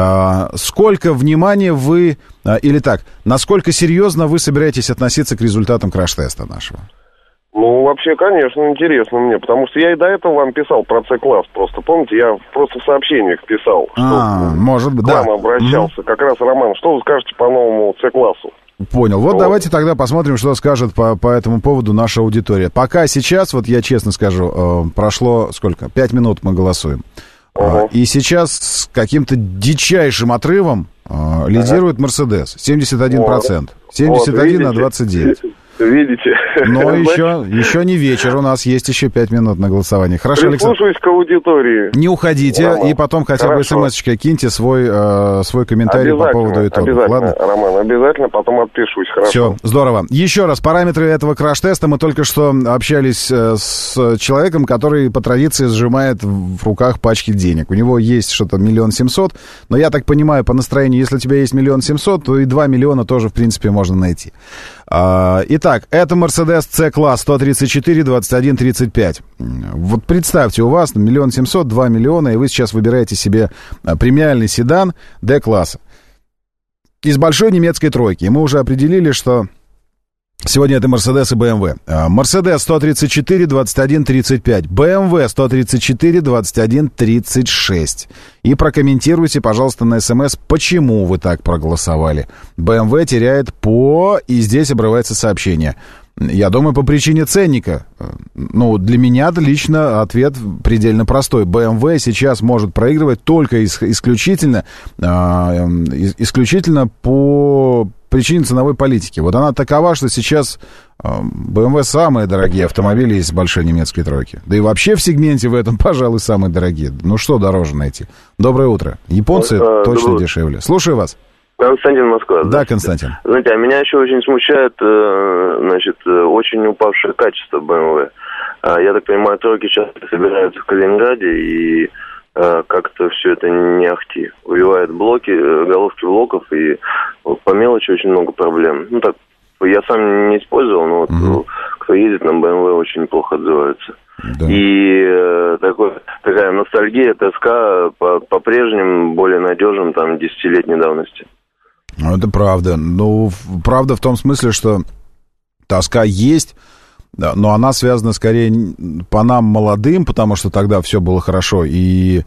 Сколько внимания вы, или так, насколько серьезно вы собираетесь относиться к результатам краш-теста нашего? Ну, вообще, конечно, интересно мне, потому что я и до этого вам писал про С-класс, просто, помните, я просто в сообщениях писал, что может быть, к вам обращался, как раз, Роман, что вы скажете по новому С-классу? Понял. Вот давайте тогда посмотрим, что скажет по этому поводу наша аудитория. Пока сейчас, вот я честно скажу, прошло сколько? 5 минут мы голосуем. И сейчас с каким-то дичайшим отрывом лидирует Мерседес. 71%. 71 на 29. Видите? Но еще не вечер, у нас есть еще 5 минут на голосование. Хорошо, Александр? Прислушаюсь к аудитории. Не уходите, Роман. И потом хотя бы смс-очкой киньте свой комментарий по поводу итогов. Обязательно, ладно? Роман, обязательно, потом отпишусь, хорошо. Все, здорово. Еще раз, параметры этого краш-теста. Мы только что общались с человеком, который по традиции сжимает в руках пачки денег. У него есть что-то 1 700 000, но я так понимаю, по настроению, если у тебя есть 1 700 000, то и 2 миллиона тоже, в принципе, можно найти. Итак, это Mercedes C-класс 134 21 35. Вот представьте, у вас 1 700 000, 2 миллиона, и вы сейчас выбираете себе премиальный седан D-класса из большой немецкой тройки. И мы уже определили, что Сегодня это Mercedes и BMW. Mercedes 134 21 35, BMW 134 21 36. И прокомментируйте, пожалуйста, на СМС, почему вы так проголосовали. BMW теряет и здесь обрывается сообщение. Я думаю, по причине ценника. Ну, для меня лично ответ предельно простой. BMW сейчас может проигрывать только исключительно по причине ценовой политики. Вот она такова, что сейчас BMW самые дорогие автомобили из большой немецкой тройки. Да и вообще в сегменте в этом, пожалуй, самые дорогие. Ну, что дороже найти? Доброе утро. Японцы точно дешевле. Слушаю вас. Константин, Москва. Да, Константин. Знаете, а меня еще очень смущает, очень упавшее качество BMW. Я так понимаю, тройки часто собираются в Калининграде, и как-то все это не ахти. Убивает блоки, головки блоков, и по мелочи очень много проблем. Ну, так, я сам не использовал, но вот кто едет на BMW, очень неплохо отзывается. Да. И такая ностальгия, тоска по прежним, более надежным, там, 10-летней давности. Ну, это правда. Ну, правда в том смысле, что тоска есть, да, но она связана скорее по нам, молодым, потому что тогда все было хорошо, и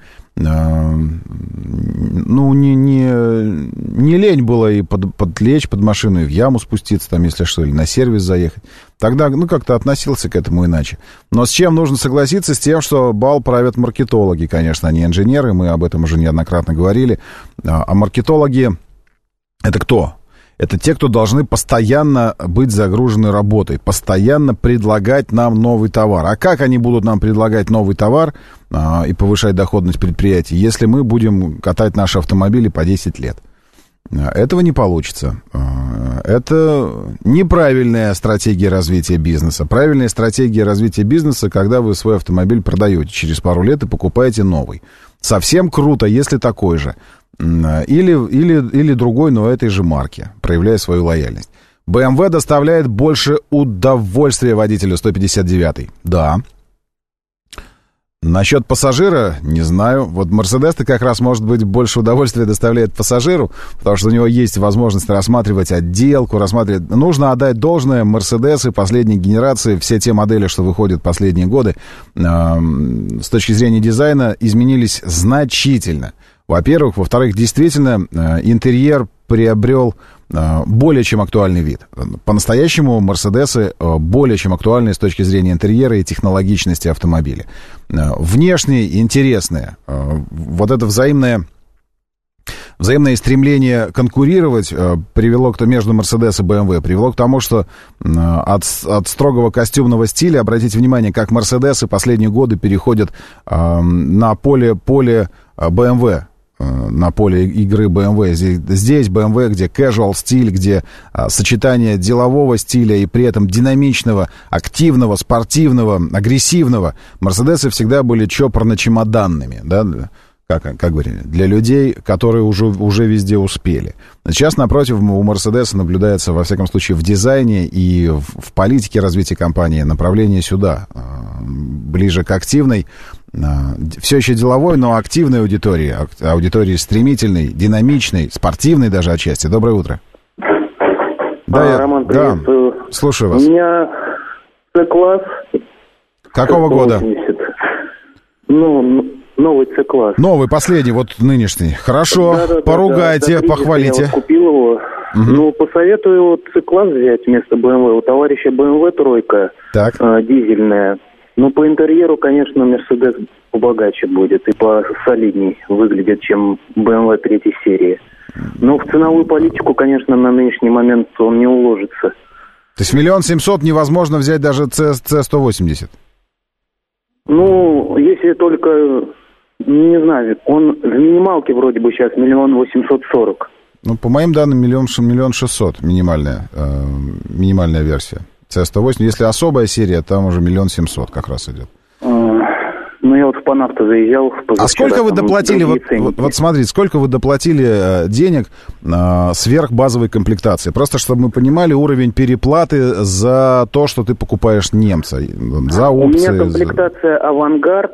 не лень было и подлечь под машину, и в яму спуститься, там, если что, или на сервис заехать. Тогда, как-то относился к этому иначе. Но с чем нужно согласиться? С тем, что бал правят маркетологи, конечно, а не инженеры, мы об этом уже неоднократно говорили. А маркетологи — это кто? Это те, кто должны постоянно быть загружены работой, постоянно предлагать нам новый товар. А как они будут нам предлагать новый товар и повышать доходность предприятий, если мы будем катать наши автомобили по 10 лет? Этого не получится. Это неправильная стратегия развития бизнеса. Правильная стратегия развития бизнеса, когда вы свой автомобиль продаете через пару лет и покупаете новый. Совсем круто, если такой же. Или другой, но этой же марки, проявляя свою лояльность. BMW доставляет больше удовольствия водителю 159-й. Да. Насчет пассажира, не знаю. Вот Mercedes-то как раз, может быть, больше удовольствия доставляет пассажиру, потому что у него есть возможность рассматривать отделку, Нужно отдать должное. Mercedes последней генерации, все те модели, что выходят последние годы, с точки зрения дизайна, изменились значительно. Во-первых. Во-вторых, действительно, интерьер приобрел более чем актуальный вид. По-настоящему Мерседесы более чем актуальны с точки зрения интерьера и технологичности автомобиля. Внешне интересные. Вот это взаимное стремление конкурировать привело между Mercedes и BMW, привело к тому, что от строгого костюмного стиля, обратите внимание, как Mercedes последние годы переходят на поле BMW, на поле игры BMW. Здесь BMW, где casual стиль, где сочетание делового стиля и при этом динамичного, активного, спортивного, агрессивного. Мерседесы всегда были чопорно-чемоданными, да, как говорили, для людей, которые уже везде успели. Сейчас, напротив, у Мерседеса наблюдается, во всяком случае, в дизайне и в политике развития компании направление сюда, ближе к активной, все еще деловой, но активной аудитории стремительной, динамичной, спортивной даже отчасти. Доброе утро. Роман, приветствую. Да, слушаю вас. У меня C-класс. Какого года? Новый C-класс. Новый, последний, вот нынешний. Хорошо, поругайте, похвалите. Я купил его. Посоветую C-класс взять вместо BMW. У товарища BMW тройка дизельная. По интерьеру, конечно, Mercedes побогаче будет и посолидней выглядит, чем BMW 3 серии. Но в ценовую политику, конечно, на нынешний момент он не уложится. То есть 1 700 000 невозможно взять даже C180? Если только, не знаю, он в минималке вроде бы сейчас 1 840 000. По моим данным, 1 600 000 минимальная версия. C180, если особая серия, там уже 1 700 000 как раз идет. Я вот в Панавто заезжал. А сколько вы доплатили, вот смотрите, сколько вы доплатили денег сверх базовой комплектации? Просто, чтобы мы понимали уровень переплаты за то, что ты покупаешь немца, за опции. У меня комплектация «Авангард».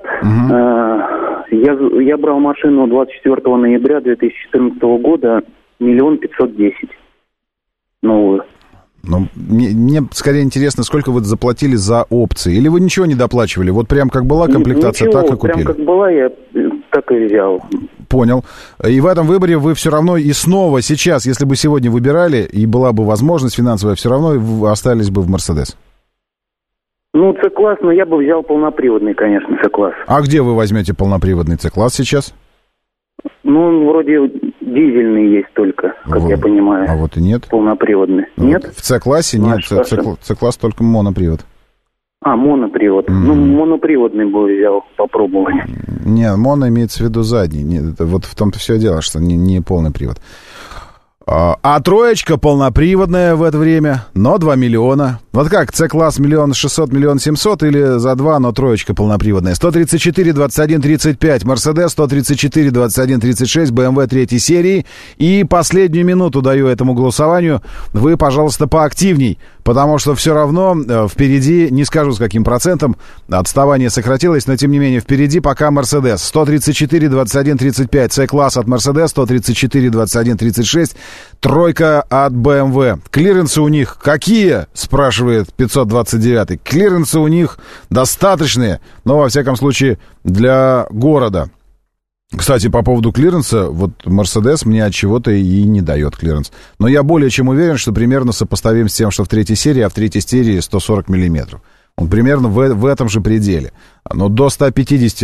Я брал машину 24 ноября 2014 года, 1 510 000 новую. Ну, мне скорее интересно, сколько вы заплатили за опции. Или вы ничего не доплачивали? Вот прям как была комплектация, ничего, так и купили? Прям как была, я так и взял. Понял. И в этом выборе вы все равно и снова сейчас, если бы сегодня выбирали, и была бы возможность финансовая, все равно вы остались бы в «Мерседес». Ну, C-класс, но я бы взял полноприводный, конечно, C-класс. А где вы возьмете полноприводный C-класс сейчас? Ну, вроде дизельный есть только, как я понимаю. А вот и нет. Полноприводный. Вот. Нет? В C-классе нет, C-класс только монопривод. А, монопривод. Ну, моноприводный бы взял, попробовать. Не, моно имеется в виду задний. Нет, это вот в том-то все дело, что не полный привод. А троечка полноприводная в это время, но 2 миллиона. Вот как, C-класс 1 600 000, 1 700 или за 2, но троечка полноприводная. 134, 21, 35, Mercedes 134, 21, 36, BMW 3 серии. И последнюю минуту даю этому голосованию. Вы, пожалуйста, поактивней, потому что все равно впереди, не скажу с каким процентом, отставание сократилось, но тем не менее впереди пока Mercedes 134, 21, 35, C-класс от Mercedes 134, 21, 36. Тройка от BMW. Клиренсы у них какие? Спрашивает 529. Клиренсы у них достаточные, но, во всяком случае, для города. Кстати, по поводу клиренса, вот Mercedes мне от чего-то и не дает клиренс. Но я более чем уверен, что примерно сопоставим с тем, что в 3 серии, а в 3 серии 140 миллиметров. Он примерно в этом же пределе. Но до 150,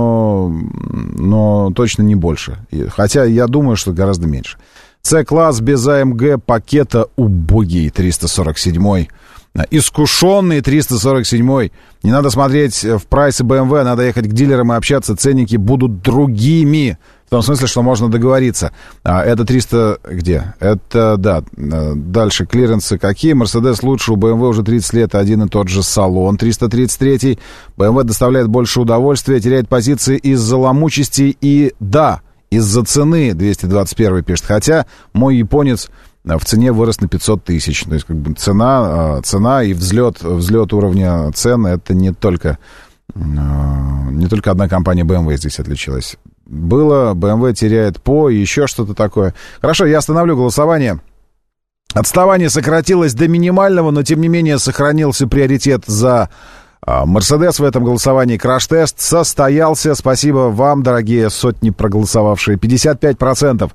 но точно не больше. Хотя я думаю, что гораздо меньше. C-класс без AMG пакета убогий 347-й. Искушенный 347-й. Не надо смотреть в прайсы BMW, надо ехать к дилерам и общаться. Ценники будут другими. В том смысле, что можно договориться. Это 300... Где? Это, да. Дальше клиренсы какие? Mercedes лучше, у BMW уже 30 лет один и тот же салон. 333-й. BMW доставляет больше удовольствия, теряет позиции из-за ломучести и, да, из-за цены, 221 пишет. Хотя мой японец в цене вырос на 500 тысяч. То есть, как бы цена и взлет уровня цен, это не только одна компания BMW здесь отличилась. Было, BMW теряет по, и еще что-то такое. Хорошо, я остановлю голосование. Отставание сократилось до минимального, но тем не менее сохранился приоритет за Mercedes в этом голосовании. Краш-тест состоялся. Спасибо вам, дорогие сотни проголосовавшие. 55%.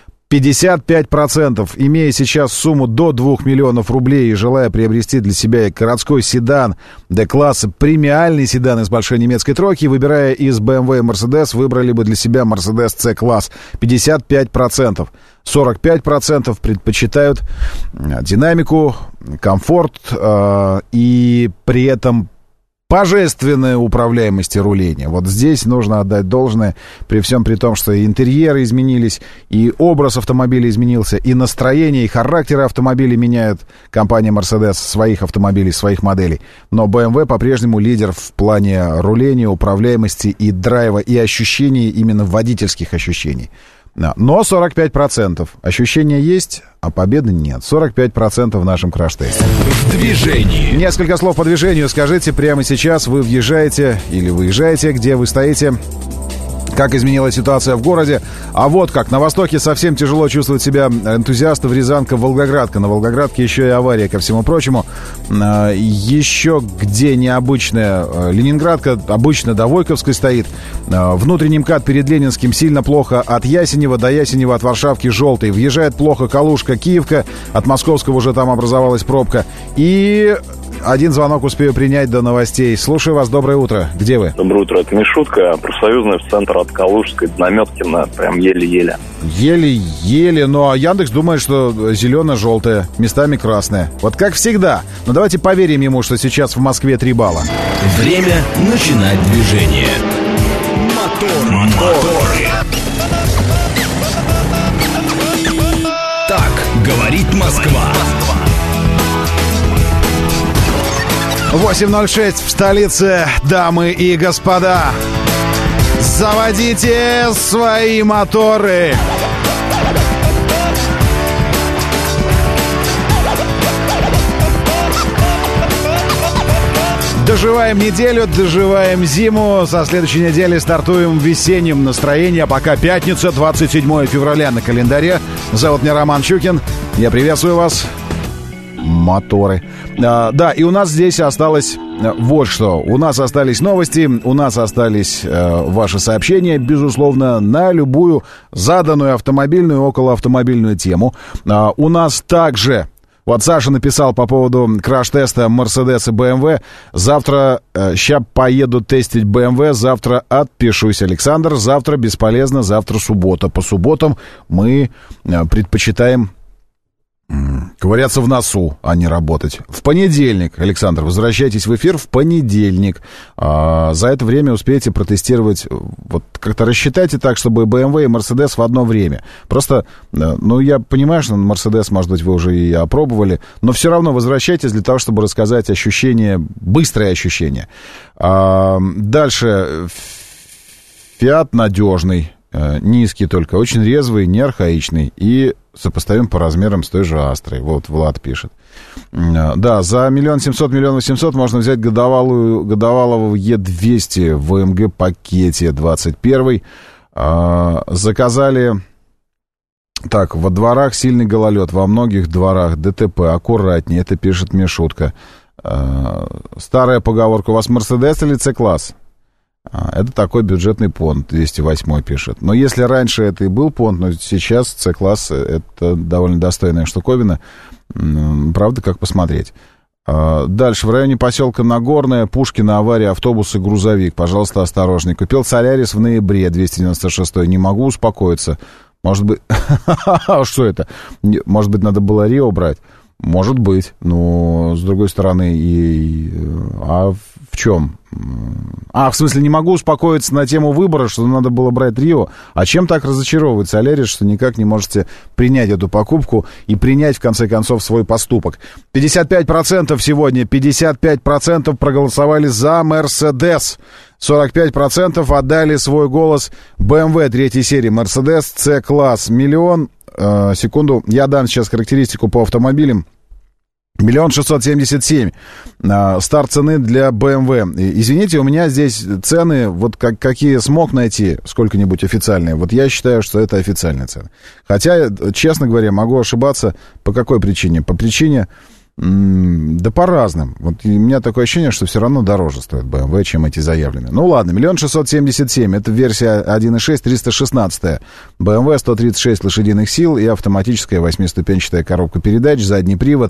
55%, имея сейчас сумму до 2 миллионов рублей и желая приобрести для себя городской седан D-класса, премиальный седан из большой немецкой тройки, выбирая из BMW и Mercedes, выбрали бы для себя Mercedes C-класс. 55%. 45% предпочитают динамику, комфорт и при этом божественная управляемость и руление. Вот здесь нужно отдать должное, при всем при том, что и интерьеры изменились, и образ автомобиля изменился, и настроение, и характеры автомобилей меняет компания Mercedes своих автомобилей, своих моделей. Но BMW по-прежнему лидер в плане руления, управляемости и драйва, и ощущений, именно водительских ощущений. Но 45%. Ощущения есть, а победы нет. 45% в нашем краш-тесте. В движении. Несколько слов по движению. Скажите, прямо сейчас вы въезжаете или выезжаете, где вы стоите, как изменилась ситуация в городе. А вот как. На востоке совсем тяжело чувствовать себя энтузиастов. Рязанка, Волгоградка. На Волгоградке еще и авария, ко всему прочему. Еще где необычная Ленинградка, обычно до Войковской стоит. Внутренний МКАД перед Ленинским сильно плохо от Ясенева до Ясенева, от Варшавки желтый. Въезжает плохо Калужка, Киевка. От Московского уже там образовалась пробка. И... один звонок успею принять до новостей. Слушаю вас, доброе утро. Где вы? Доброе утро, это не шутка. Профсоюзная в центр от Калужской до Наметкина. Прям еле-еле. Еле-еле, но Яндекс думает, что зелено-желтое, местами красное. Вот как всегда. Но давайте поверим ему, что сейчас в Москве 3 балла. Время начинать движение. Моторы. Так говорит Москва. 8:06 в столице, дамы и господа. Заводите свои моторы. Доживаем неделю, доживаем зиму. Со следующей недели стартуем в весеннем настроении. А пока пятница, 27 февраля на календаре. Зовут меня Роман Щукин. Я приветствую вас. моторы. Да, и у нас здесь осталось вот что. У нас остались новости, у нас остались ваши сообщения, безусловно, на любую заданную автомобильную, околоавтомобильную тему. У нас также... Вот Саша написал по поводу краш-теста Mercedes и BMW. Завтра ща поеду тестить BMW, завтра отпишусь, Александр. Завтра бесполезно, завтра суббота. По субботам мы предпочитаем ковыряться в носу, а не работать. В понедельник, Александр, возвращайтесь в эфир в понедельник. За это время успеете протестировать, вот как-то рассчитайте так, чтобы BMW и Mercedes в одно время. Просто, ну, я понимаю, что Mercedes, может быть, вы уже и опробовали, но все равно возвращайтесь для того, чтобы рассказать ощущения, быстрые ощущения. Дальше. Fiat надежный, низкий только, очень резвый, не архаичный и сопоставим по размерам с той же Астрой. Вот Влад пишет. Да, за 1 700 000 800 можно взять годовалого Е200 в АМГ пакете 21. Заказали... Так, во дворах сильный гололед, во многих дворах ДТП, аккуратнее, это пишет Мишутка. Старая поговорка, у вас Мерседес или С-класс? Это такой бюджетный понт, 208 пишет. Но если раньше это и был понт, но сейчас С-класс это довольно достойная штуковина. Правда, как посмотреть. Дальше, в районе поселка Нагорное, Пушкина, авария, автобус и грузовик. Пожалуйста, осторожней. Купил Солярис в ноябре, 296. Не могу успокоиться. Может быть... Что это? Может быть, надо было Рио брать? Может быть. Но, с другой стороны, А в чем? В смысле, не могу успокоиться на тему выбора, что надо было брать Рио. А чем так разочаровывает Солярис, что никак не можете принять эту покупку и принять, в конце концов, свой поступок? 55% сегодня, 55% проголосовали за Mercedes. 45% отдали свой голос BMW 3 серии. Mercedes C-класс. Секунду, я дам сейчас характеристику по автомобилям. 1 677 000 старт цены для BMW. Извините, у меня здесь цены, вот какие смог найти, сколько-нибудь официальные. Вот я считаю, что это официальные цены. Хотя, честно говоря, могу ошибаться. По какой причине? По причине... Да по разным. Вот у меня такое ощущение, что все равно дороже стоит BMW, чем эти заявленные. Ну ладно, 1 677 000. Это версия 1.6, 316. BMW, 136 лошадиных сил и автоматическая 8-ступенчатая коробка передач, задний привод.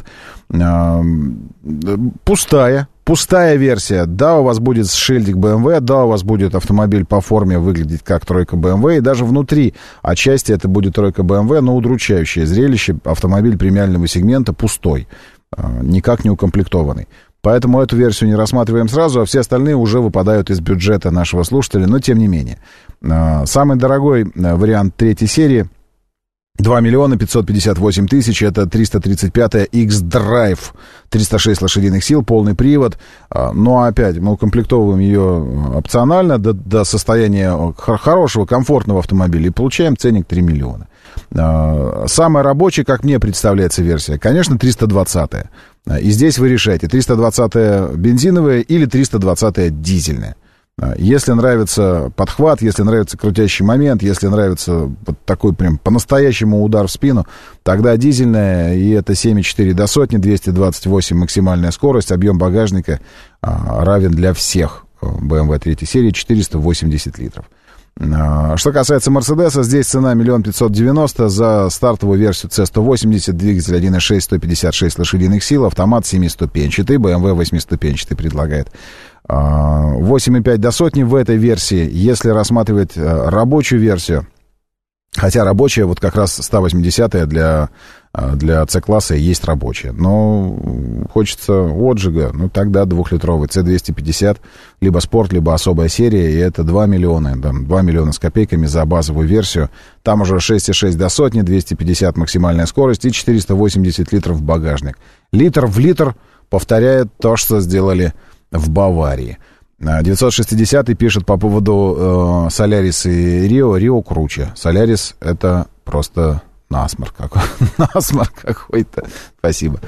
Пустая версия. Да, у вас будет шильдик BMW, да, у вас будет автомобиль по форме выглядеть как тройка BMW, и даже внутри отчасти это будет тройка BMW, но удручающее зрелище. Автомобиль премиального сегмента пустой, никак не укомплектованный. Поэтому эту версию не рассматриваем сразу, а все остальные уже выпадают из бюджета нашего слушателя, но тем не менее. Самый дорогой вариант 3 серии 2 558 000, это 335-я X-Drive, 306 лошадиных сил, полный привод. Но опять мы укомплектовываем ее опционально до состояния хорошего, комфортного автомобиля и получаем ценник 3 миллиона. Самая рабочая, как мне представляется версия, конечно, 320-я. И здесь вы решаете, 320-я бензиновая или 320-я дизельная. Если нравится подхват, если нравится крутящий момент, если нравится вот такой прям по-настоящему удар в спину, тогда дизельная, и это 7,4 до сотни, 228 максимальная скорость, объем багажника равен для всех BMW 3 серии 480 литров. Что касается Мерседеса, здесь цена 1 590 000 за стартовую версию C180, двигатель 1.6, 156 лошадиных сил, автомат 7-ступенчатый, BMW 8-ступенчатый предлагает. 8,5 до сотни в этой версии. Если рассматривать рабочую версию, хотя рабочая, вот как раз 180-я для C-класса есть рабочая, но хочется отжига, ну тогда 2-литровый C250, либо спорт, либо особая серия, и это 2 миллиона, 2 миллиона с копейками за базовую версию. Там уже 6,6 до сотни, 250 максимальная скорость и 480 литров багажник. Литр в литр повторяет то, что сделали в Баварии. 960-й пишет по поводу Солярис и Рио круче. Солярис это просто насморк какой-то. Спасибо.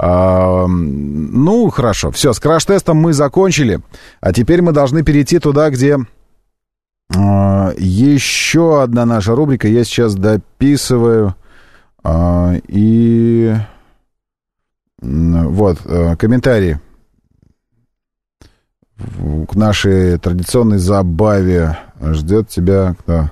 Ну, хорошо. Все, с краш-тестом мы закончили. А теперь мы должны перейти туда, где еще одна наша рубрика. Я сейчас дописываю. И Вот, комментарии к нашей традиционной забаве. Ждет тебя кто?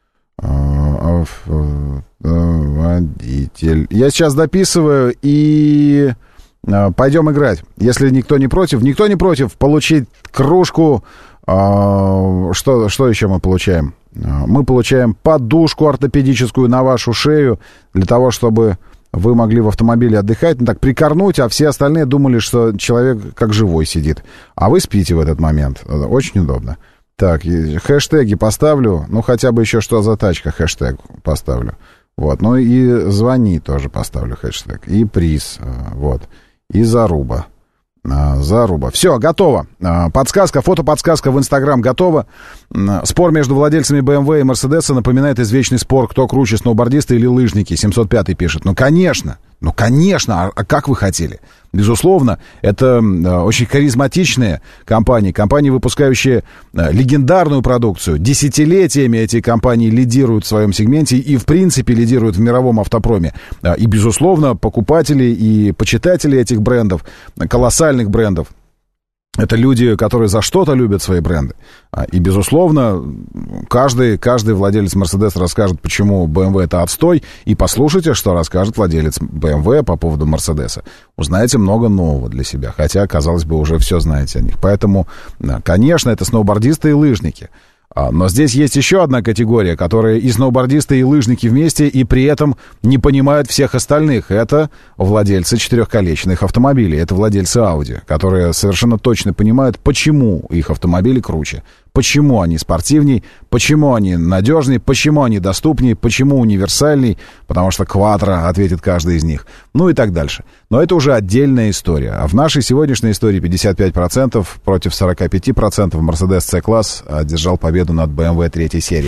Водитель. Я сейчас дописываю и пойдем играть. Если никто не против получить кружку. Что еще мы получаем? Мы получаем подушку ортопедическую на вашу шею для того, чтобы вы могли в автомобиле отдыхать, так прикорнуть, а все остальные думали, что человек как живой сидит. А вы спите в этот момент. Очень удобно. Так, хэштеги поставлю. Ну, хотя бы еще что за тачка хэштег поставлю. Вот. Ну и звони тоже поставлю хэштег. И приз. Вот. И заруба. Заруба. Все, готово. Подсказка, фотоподсказка в Инстаграм готова. Спор между владельцами BMW и Mercedes напоминает извечный спор, кто круче, сноубордисты или лыжники. 705 пишет. Ну, конечно. А как вы хотели? Безусловно, это очень харизматичные компании, выпускающие легендарную продукцию. Десятилетиями эти компании лидируют в своем сегменте и, в принципе, лидируют в мировом автопроме. И, безусловно, покупатели и почитатели этих брендов, колоссальных брендов, это люди, которые за что-то любят свои бренды. И, безусловно, каждый владелец Mercedes расскажет, почему BMW это отстой. И послушайте, что расскажет владелец BMW по поводу Mercedes. Узнаете много нового для себя. Хотя, казалось бы, уже все знаете о них. Поэтому, конечно, это сноубордисты и лыжники. Но здесь есть еще одна категория, которая и сноубордисты, и лыжники вместе, и при этом не понимают всех остальных. Это владельцы четырехколесных автомобилей, это владельцы Audi, которые совершенно точно понимают, почему их автомобили круче, почему они спортивней, почему они надежнее, почему они доступнее, почему универсальней, потому что Quattro ответит каждый из них, ну и так дальше. Но это уже отдельная история. А в нашей сегодняшней истории 55% против 45% Mercedes C-класс одержал победу над BMW 3 серии.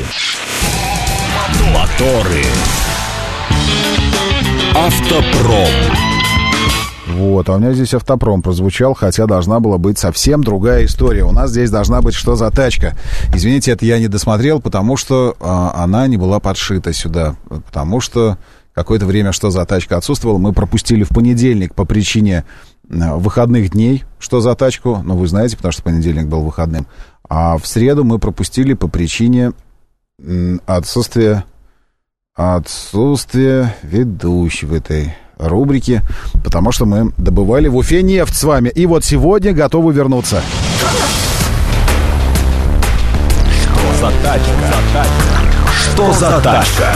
Моторы. Автопром. Вот, а у меня здесь автопром прозвучал, хотя должна была быть совсем другая история. У нас здесь должна быть «Что за тачка?». Извините, это я не досмотрел, потому что она не была подшита сюда. Потому что какое-то время «Что за тачка?» отсутствовала. Мы пропустили в понедельник по причине выходных дней «Что за тачку?». Ну, вы знаете, потому что понедельник был выходным. А в среду мы пропустили по причине отсутствия ведущего этой рубрики, потому что мы добывали в Уфе нефть с вами. И вот сегодня готовы вернуться. Что за тачка? Что за тачка?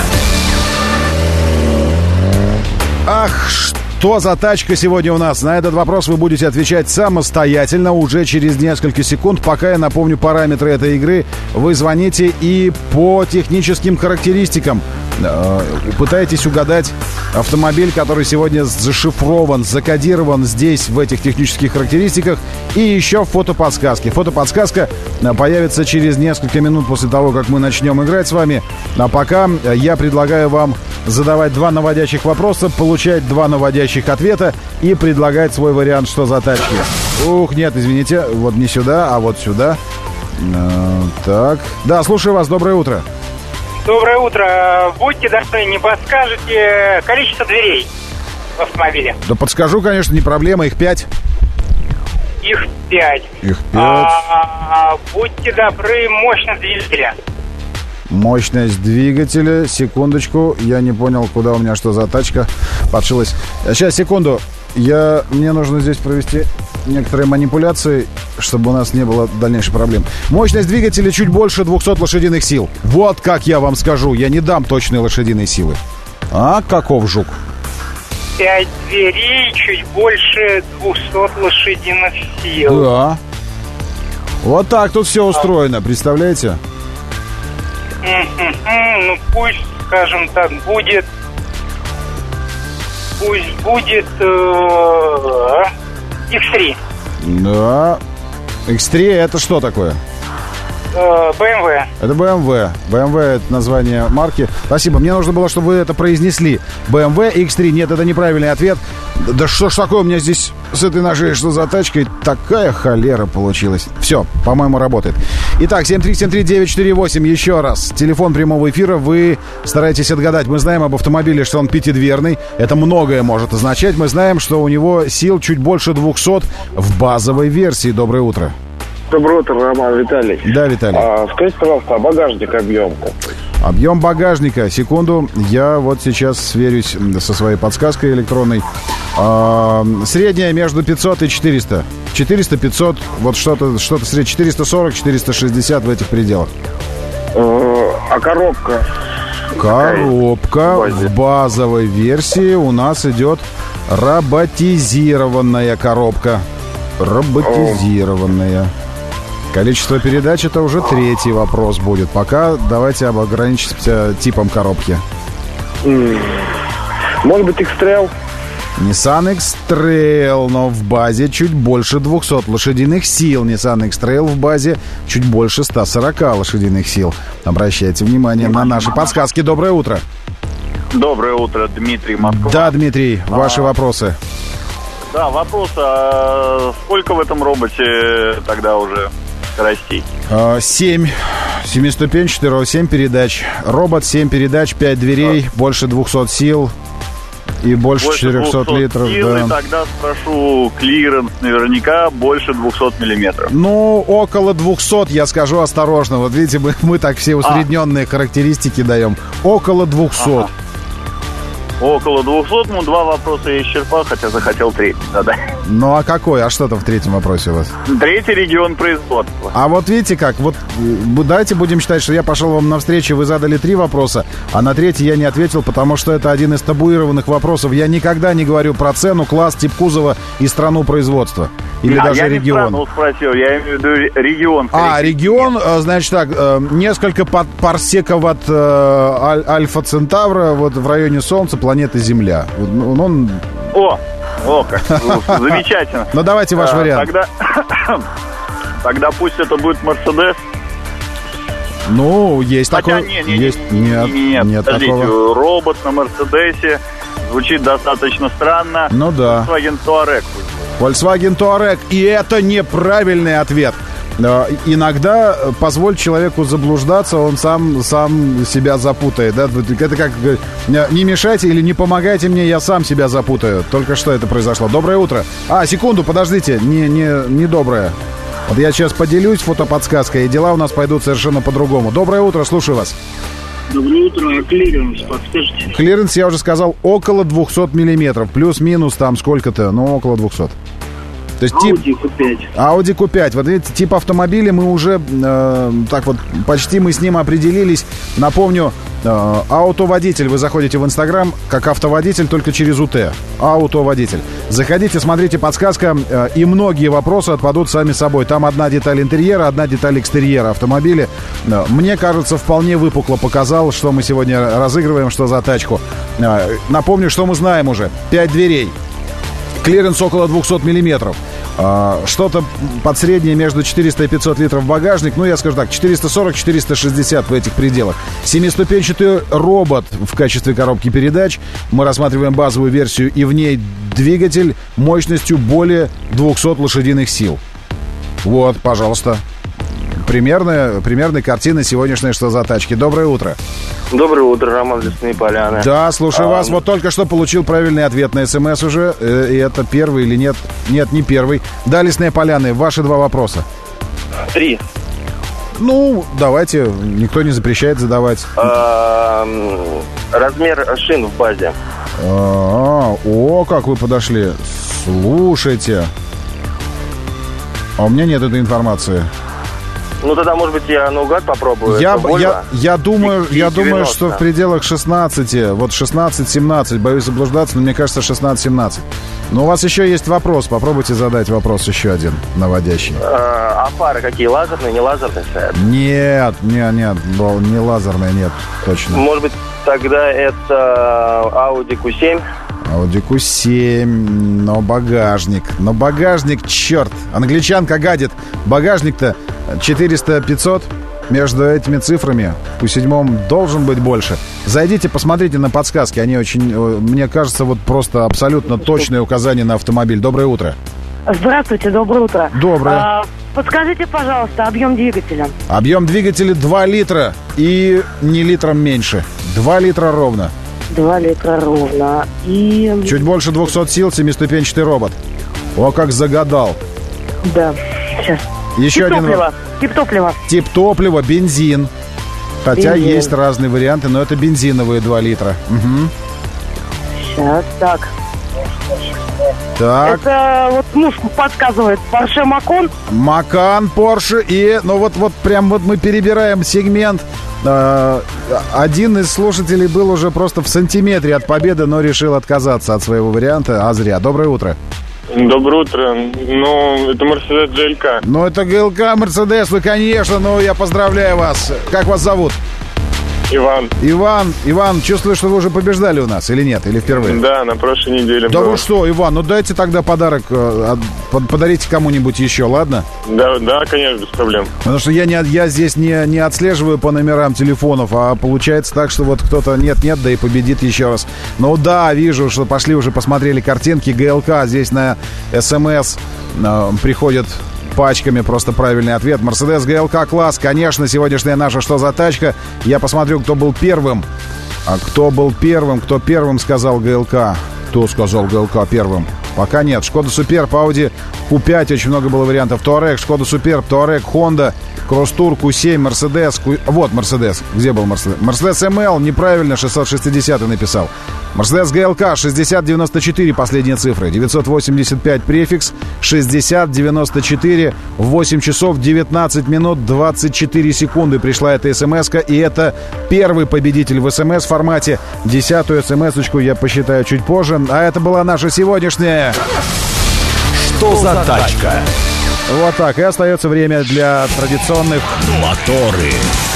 Ах, что за тачка сегодня у нас? На этот вопрос вы будете отвечать самостоятельно уже через несколько секунд. Пока я напомню параметры этой игры. Вы звоните и по техническим характеристикам пытаетесь угадать автомобиль, который сегодня зашифрован, закодирован здесь, в этих технических характеристиках. И еще фотоподсказки. Фотоподсказка появится через несколько минут после того, как мы начнем играть с вами. А пока я предлагаю вам задавать 2 наводящих вопроса, получать 2 наводящих ответа и предлагать свой вариант «Что за тачки?». Ух, нет, извините, вот не сюда, а вот сюда. Так. Да, слушаю вас, доброе утро. Доброе утро. Будьте добры, не подскажете количество дверей в автомобиле? Да подскажу, конечно, не проблема, их 5. Их 5. Будьте добры, мощность двигателя. Мощность двигателя, секундочку, я не понял, куда у меня «Что за тачка?» подшилась. Сейчас, секунду, мне нужно здесь провести некоторые манипуляции, чтобы у нас не было дальнейших проблем. Мощность двигателя чуть больше 200 лошадиных сил. Вот как я вам скажу, я не дам точной лошадиной силы. А каков жук? 5 дверей, чуть больше 200 лошадиных сил. Да. Вот так тут все устроено, представляете? Ну пусть, скажем так, будет... Пусть будет... X3. Да. X3 это что такое? BMW. Это BMW. BMW это название марки. Спасибо. Мне нужно было, чтобы вы это произнесли. BMW X3. Нет, это неправильный ответ. Да что ж такое у меня здесь с этой нашей «Что за тачкой?» Такая холера получилась. Все, по-моему, работает. Итак, 7373948, еще раз. Телефон прямого эфира, вы стараетесь отгадать. Мы знаем об автомобиле, что он пятидверный. Это многое может означать. Мы знаем, что у него сил чуть больше 200 в базовой версии. Доброе утро. Доброе утро, Роман, Виталий. Да, Виталий. Скажите, пожалуйста, багажник объем? Объем багажника. Секунду. Я вот сейчас сверюсь со своей подсказкой электронной. Средняя между 500 и 400. 400-500. Вот что-то среднее. 440-460 в этих пределах. А коробка? Коробка в базовой версии у нас идет роботизированная коробка. Роботизированная. Количество передач — это уже третий вопрос будет. Пока давайте ограничимся типом коробки. Может быть, X-Trail? Nissan X-Trail, но в базе чуть больше 200 лошадиных сил. Nissan X-Trail в базе чуть больше 140 лошадиных сил. Обращайте внимание на наши подсказки. Доброе утро. Доброе утро, Дмитрий, Москва. Да, Дмитрий, ваши вопросы. Да, вопрос, а сколько в этом роботе тогда уже скоростей? 7. 7-ступенчатый, 7 передач. Робот, 7 передач, 5 дверей, больше 200 сил и больше 400 литров. Сил, да. И тогда спрошу, клиренс наверняка больше 200 миллиметров. Ну, около 200, я скажу осторожно. Вот видите, мы так все усредненные характеристики даем. Около 200. Около 200, ну, 2 вопроса я исчерпал, хотя захотел третий задать. Ну, а какой? А что там в третьем вопросе у вас? Третий регион производства. А вот видите как, вот давайте будем считать, что я пошел вам навстречу, вы задали 3 вопроса, а на третий я не ответил, потому что это один из табуированных вопросов. Я никогда не говорю про цену, класс, тип кузова и страну производства. Или даже регион. Я не страну спросил, я имею в виду регион. Регион, значит так, несколько парсеков от Альфа Центавра, вот в районе Солнца, планеты Земля. Он... О, как замечательно. Ну, давайте ваш вариант. Тогда пусть это будет Мерседес. Ну, есть такой. Нет, подождите, такого. Робот на Мерседесе звучит достаточно странно. Ну да. Volkswagen Touareg. Volkswagen Touareg. И это неправильный ответ. Иногда позволь человеку заблуждаться, он сам себя запутает. Да? Это как не мешайте или не помогайте мне, я сам себя запутаю. Только что это произошло. Доброе утро. Секунду, подождите, не доброе. Вот я сейчас поделюсь фотоподсказкой, и дела у нас пойдут совершенно по-другому. Доброе утро, слушаю вас. Доброе утро, клиренс, подскажите. Клиренс, я уже сказал, около 200 миллиметров. Плюс-минус там сколько-то, около 200. То есть Audi Q5. Audi Q5. Вот видите, тип автомобиля мы уже так вот почти мы с ним определились. Напомню, автоводитель. Вы заходите в Инстаграм как автоводитель, только через УТ. Автоводитель. Заходите, смотрите, подсказка, и многие вопросы отпадут сами собой. Там одна деталь интерьера, одна деталь экстерьера автомобиля. Мне кажется, вполне выпукло показал, что мы сегодня разыгрываем, что за тачку. Напомню, что мы знаем уже. 5 дверей. Клиренс около 200 миллиметров. Что-то под среднее между 400 и 500 литров багажник. Ну, я скажу так, 440-460 в этих пределах. 7-ступенчатый робот в качестве коробки передач. Мы рассматриваем базовую версию, и в ней двигатель мощностью более 200 лошадиных сил. Вот, пожалуйста. Примерная картина сегодняшней «Что за тачки». Доброе утро. Доброе утро, Роман, Лесные Поляны. Да, слушаю вас. Вот только что получил правильный ответ на СМС уже. И это первый или нет? Нет, не первый. Да, Лесные Поляны, ваши 2 вопроса. 3. Ну, давайте. Никто не запрещает задавать. Размер шин в базе. О, как вы подошли. Слушайте. А у меня нет этой информации. Ну, тогда, может быть, я наугад попробую. Я думаю, что в пределах 16, вот 16-17, боюсь заблуждаться, но мне кажется, 16-17. Но у вас еще есть вопрос, попробуйте задать вопрос еще один, наводящий. А фары какие, лазерные, не лазерные стоят? Нет, не лазерные, нет, точно. Может быть, тогда это Audi Q7? Audi Q7, но багажник, черт, англичанка гадит, багажник-то 400-500, между этими цифрами в Q7 должен быть больше. Зайдите, посмотрите на подсказки, они очень, мне кажется, вот просто абсолютно точные указания на автомобиль. Доброе утро. Здравствуйте, доброе утро. Доброе. Подскажите, пожалуйста, объем двигателя. Объем двигателя 2 литра и не литром меньше. 2 литра ровно. 2 литра ровно. И... Чуть больше 200 сил, 7-ступенчатый робот. О, как загадал. Да, сейчас. Еще тип один топлива. Тип топлива. Тип топлива, бензин. Хотя бензин. Есть разные варианты, но это бензиновые 2 литра. Угу. Сейчас, так. Так. Это вот муж подсказывает. Porsche Macan. Macan, Porsche и... Ну вот прям вот мы перебираем сегмент. Один из слушателей был уже просто в сантиметре от победы, но решил отказаться от своего варианта. А зря. Доброе утро. Доброе утро. Ну, это Mercedes GLK. Ну, это GLK, Mercedes, вы, конечно. Ну, я поздравляю вас. Как вас зовут? Иван, чувствую, что вы уже побеждали у нас, или нет, или впервые? Да, на прошлой неделе. Да было. Вы что, Иван, ну дайте тогда подарок, подарите кому-нибудь еще, ладно? Да, конечно, без проблем. Потому что я здесь не отслеживаю по номерам телефонов, а получается так, что вот кто-то нет-нет, да и победит еще раз. Ну да, вижу, что пошли уже посмотрели картинки, ГЛК, здесь на СМС приходят... пачками просто правильный ответ. Mercedes GLK класс. Конечно, сегодняшняя наша «Что за тачка?» Я посмотрю, кто был первым. Кто первым сказал GLK? Кто сказал GLK первым? Пока нет. Шкода Суперб, Audi Q5. Очень много было вариантов. Touareg, Шкода Суперб, Touareg, Honda, Crosstour, Q7, Mercedes. Вот Mercedes. Где был Mercedes? Mercedes ML. Неправильно, 660 написал. Mercedes GLK 6094, последние цифры. 985 префикс, 6094, 8 часов 19 минут 24 секунды пришла эта смс-ка. И это первый победитель в смс-формате. 10-ю смс-очку я посчитаю чуть позже. А это была наша сегодняшняя... Что за тачка? Вот так. И остается время для традиционных... Моторы.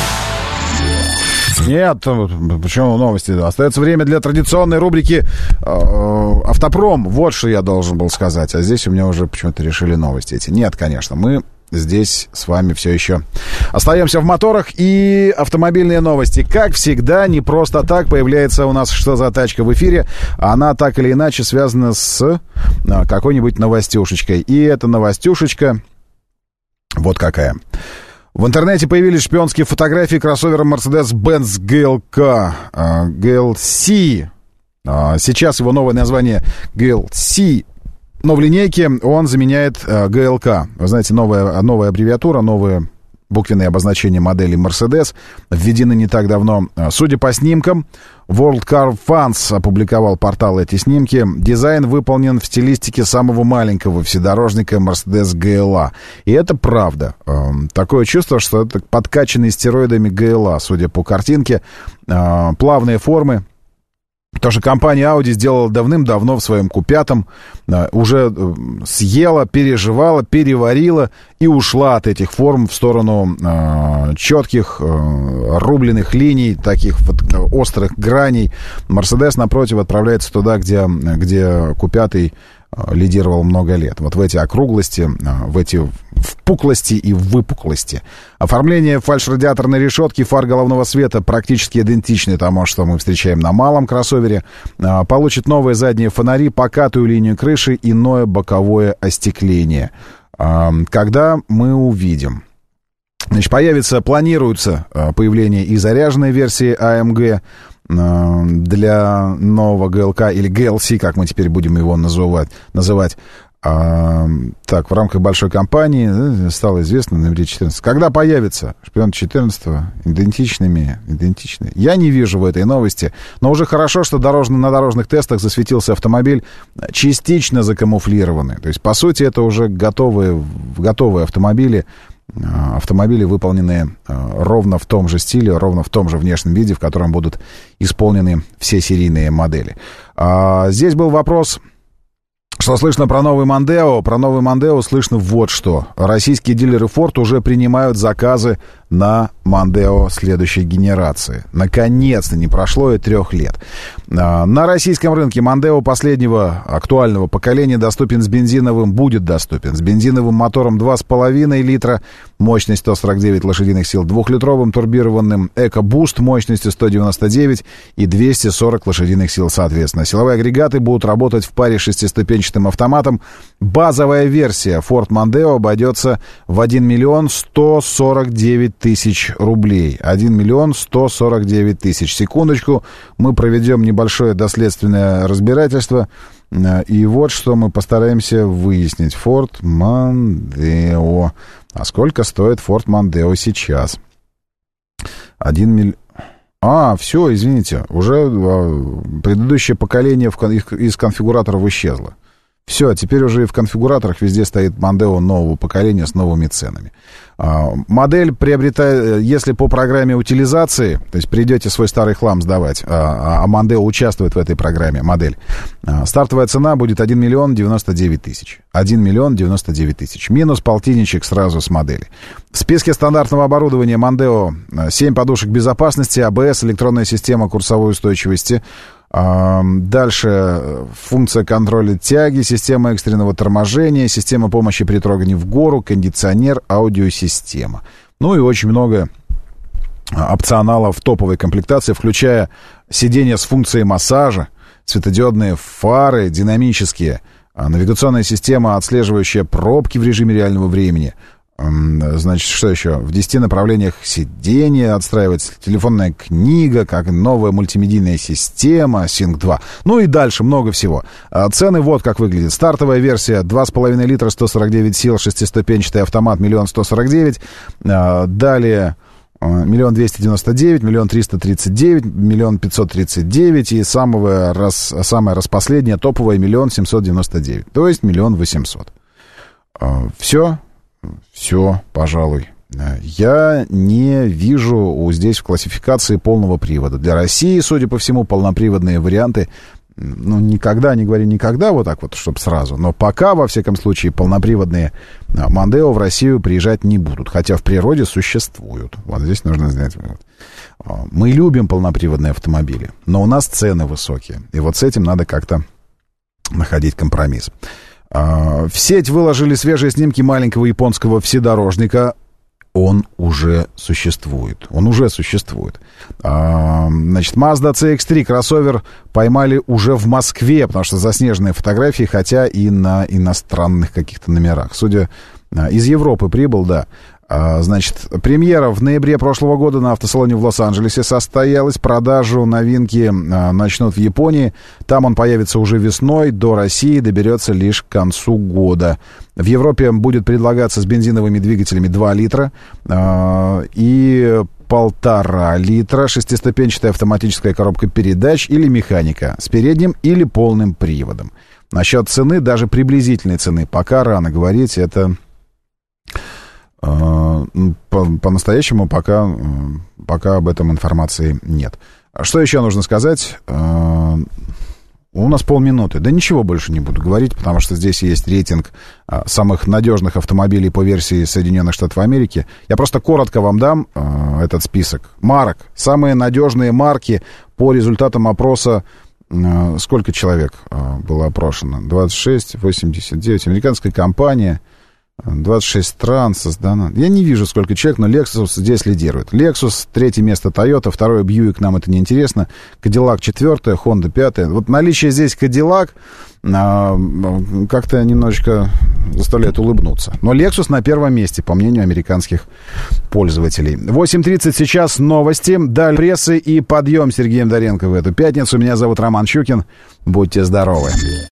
Нет, почему новости? Остается время для традиционной рубрики «Автопром». Вот что я должен был сказать. А здесь у меня уже почему-то решили новости эти. Нет, конечно, мы здесь с вами все еще остаемся в моторах. И автомобильные новости. Как всегда, не просто так появляется у нас «Что за тачка» в эфире. Она так или иначе связана с какой-нибудь новостюшечкой. И эта новостюшечка вот какая. В интернете появились шпионские фотографии кроссовера Mercedes-Benz GLK GLC. Сейчас его новое название GLC. Но в линейке он заменяет GLK. Вы знаете, новая аббревиатура, новые буквенные обозначения модели Mercedes введены не так давно. Судя по снимкам, World Car Fans опубликовал портал эти снимки. Дизайн выполнен в стилистике самого маленького вседорожника Mercedes GLA. И это правда. Такое чувство, что это подкачанный стероидами GLA, судя по картинке. Плавные формы. То, что компания Audi сделала давным-давно в своем Q5, уже съела, переживала, переварила и ушла от этих форм в сторону четких рубленых линий, таких вот острых граней. Mercedes, напротив, отправляется туда, где Q5 лидировал много лет. Вот в эти округлости, в эти впуклости и выпуклости. Оформление фальш-радиаторной решетки, фар головного света практически идентичны тому, что мы встречаем на малом кроссовере. Получит новые задние фонари, покатую линию крыши, иное боковое остекление. Когда мы увидим? Значит, планируется появление и заряженной версии AMG для нового GLK или GLC, как мы теперь будем его называть. Так, в рамках большой кампании стало известно на номере 14. Когда появится шпион 14-го? Идентичные. Я не вижу в этой новости, но уже хорошо, что на дорожных тестах засветился автомобиль частично закамуфлированный. То есть, по сути, это уже готовые автомобили. Автомобили, выполненные ровно в том же стиле, ровно в том же внешнем виде, в котором будут исполнены все серийные модели. Здесь был вопрос, что слышно про новый Mondeo. Про новый Mondeo слышно вот что. Российские дилеры Ford уже принимают заказы на Mondeo следующей генерации. Наконец-то, не прошло и 3 лет. На российском рынке Mondeo последнего актуального поколения будет доступен с бензиновым мотором 2,5 литра, мощность 149 лошадиных сил, 2-литровым турбированным EcoBoost мощностью 199 и 240 лошадиных сил соответственно. Силовые агрегаты будут работать в паре с шестиступенчатым автоматом. Базовая версия Ford Mondeo обойдется в 1 миллион 149 тысяч рублей. 1 миллион 149 тысяч. Секундочку, мы проведем небольшое доследственное разбирательство. И вот что мы постараемся выяснить. Ford Mondeo. А сколько стоит Ford Mondeo сейчас? 1 миллион... все, извините. Уже предыдущее поколение из конфигураторов исчезло. Все, теперь уже и в конфигураторах везде стоит Mondeo нового поколения с новыми ценами. Модель приобретает, если по программе утилизации, то есть придете свой старый хлам сдавать, а Mondeo участвует в этой программе, модель, стартовая цена будет 1 миллион 99 тысяч. 1 миллион 99 тысяч. Минус полтинничек сразу с модели. В списке стандартного оборудования Mondeo 7 подушек безопасности, ABS, электронная система курсовой устойчивости. Дальше функция контроля тяги, система экстренного торможения, система помощи при трогании в гору, кондиционер, аудиосистема. Ну и очень много опционалов топовой комплектации, включая сиденья с функцией массажа, светодиодные фары, динамические, навигационная система, отслеживающая пробки в режиме реального времени. Значит, что еще? В 10 направлениях сиденья отстраивается, телефонная книга, как новая мультимедийная система, Sync 2. Ну и дальше много всего. Цены вот как выглядят. Стартовая версия 2,5 литра, 149 сил, шестиступенчатый автомат, 1 149 000. Далее 1 299 000, 1 339 000, 1 539 000 и самое распоследнее, топовое, 1 799 000. То есть 1 800 000. Все, пожалуй. Я не вижу здесь в классификации полного привода. Для России, судя по всему, полноприводные варианты, никогда, не говорю никогда, вот так вот, чтобы сразу, но пока, во всяком случае, полноприводные Mondeo в Россию приезжать не будут, хотя в природе существуют. Вот здесь нужно знать. Мы любим полноприводные автомобили, но у нас цены высокие, и вот с этим надо как-то находить компромисс. В сеть выложили свежие снимки маленького японского вседорожника. Он уже существует. Значит, Mazda CX-3 кроссовер поймали уже в Москве, потому что заснеженные фотографии, хотя и на иностранных каких-то номерах. Судя, из Европы прибыл, да. Значит, премьера в ноябре прошлого года на автосалоне в Лос-Анджелесе состоялась. Продажу новинки начнут в Японии. Там он появится уже весной. До России доберется лишь к концу года. В Европе будет предлагаться с бензиновыми двигателями 2 литра и 1,5 литра, шестиступенчатая автоматическая коробка передач или механика с передним или полным приводом. Насчет цены, даже приблизительной цены, пока рано говорить. Это... По-настоящему пока об этом информации нет. Что еще нужно сказать? У нас полминуты. Да ничего больше не буду говорить, потому что здесь есть рейтинг самых надежных автомобилей по версии Соединенных Штатов Америки. Я просто коротко вам дам этот список марок. Самые надежные марки по результатам опроса. Сколько человек было опрошено? 26, 89. Американская компания. 26 стран создано. Я не вижу, сколько человек, но Lexus здесь лидирует. Lexus, 3 место Toyota, 2 Buick, нам это не интересно. Cadillac 4, Honda 5. Вот наличие здесь Cadillac как-то немножечко заставляет улыбнуться. Но Lexus на 1 месте, по мнению американских пользователей. 8:30 сейчас новости. Далее прессы и подъем Сергеем Доренко в эту пятницу. Меня зовут Роман Щукин. Будьте здоровы.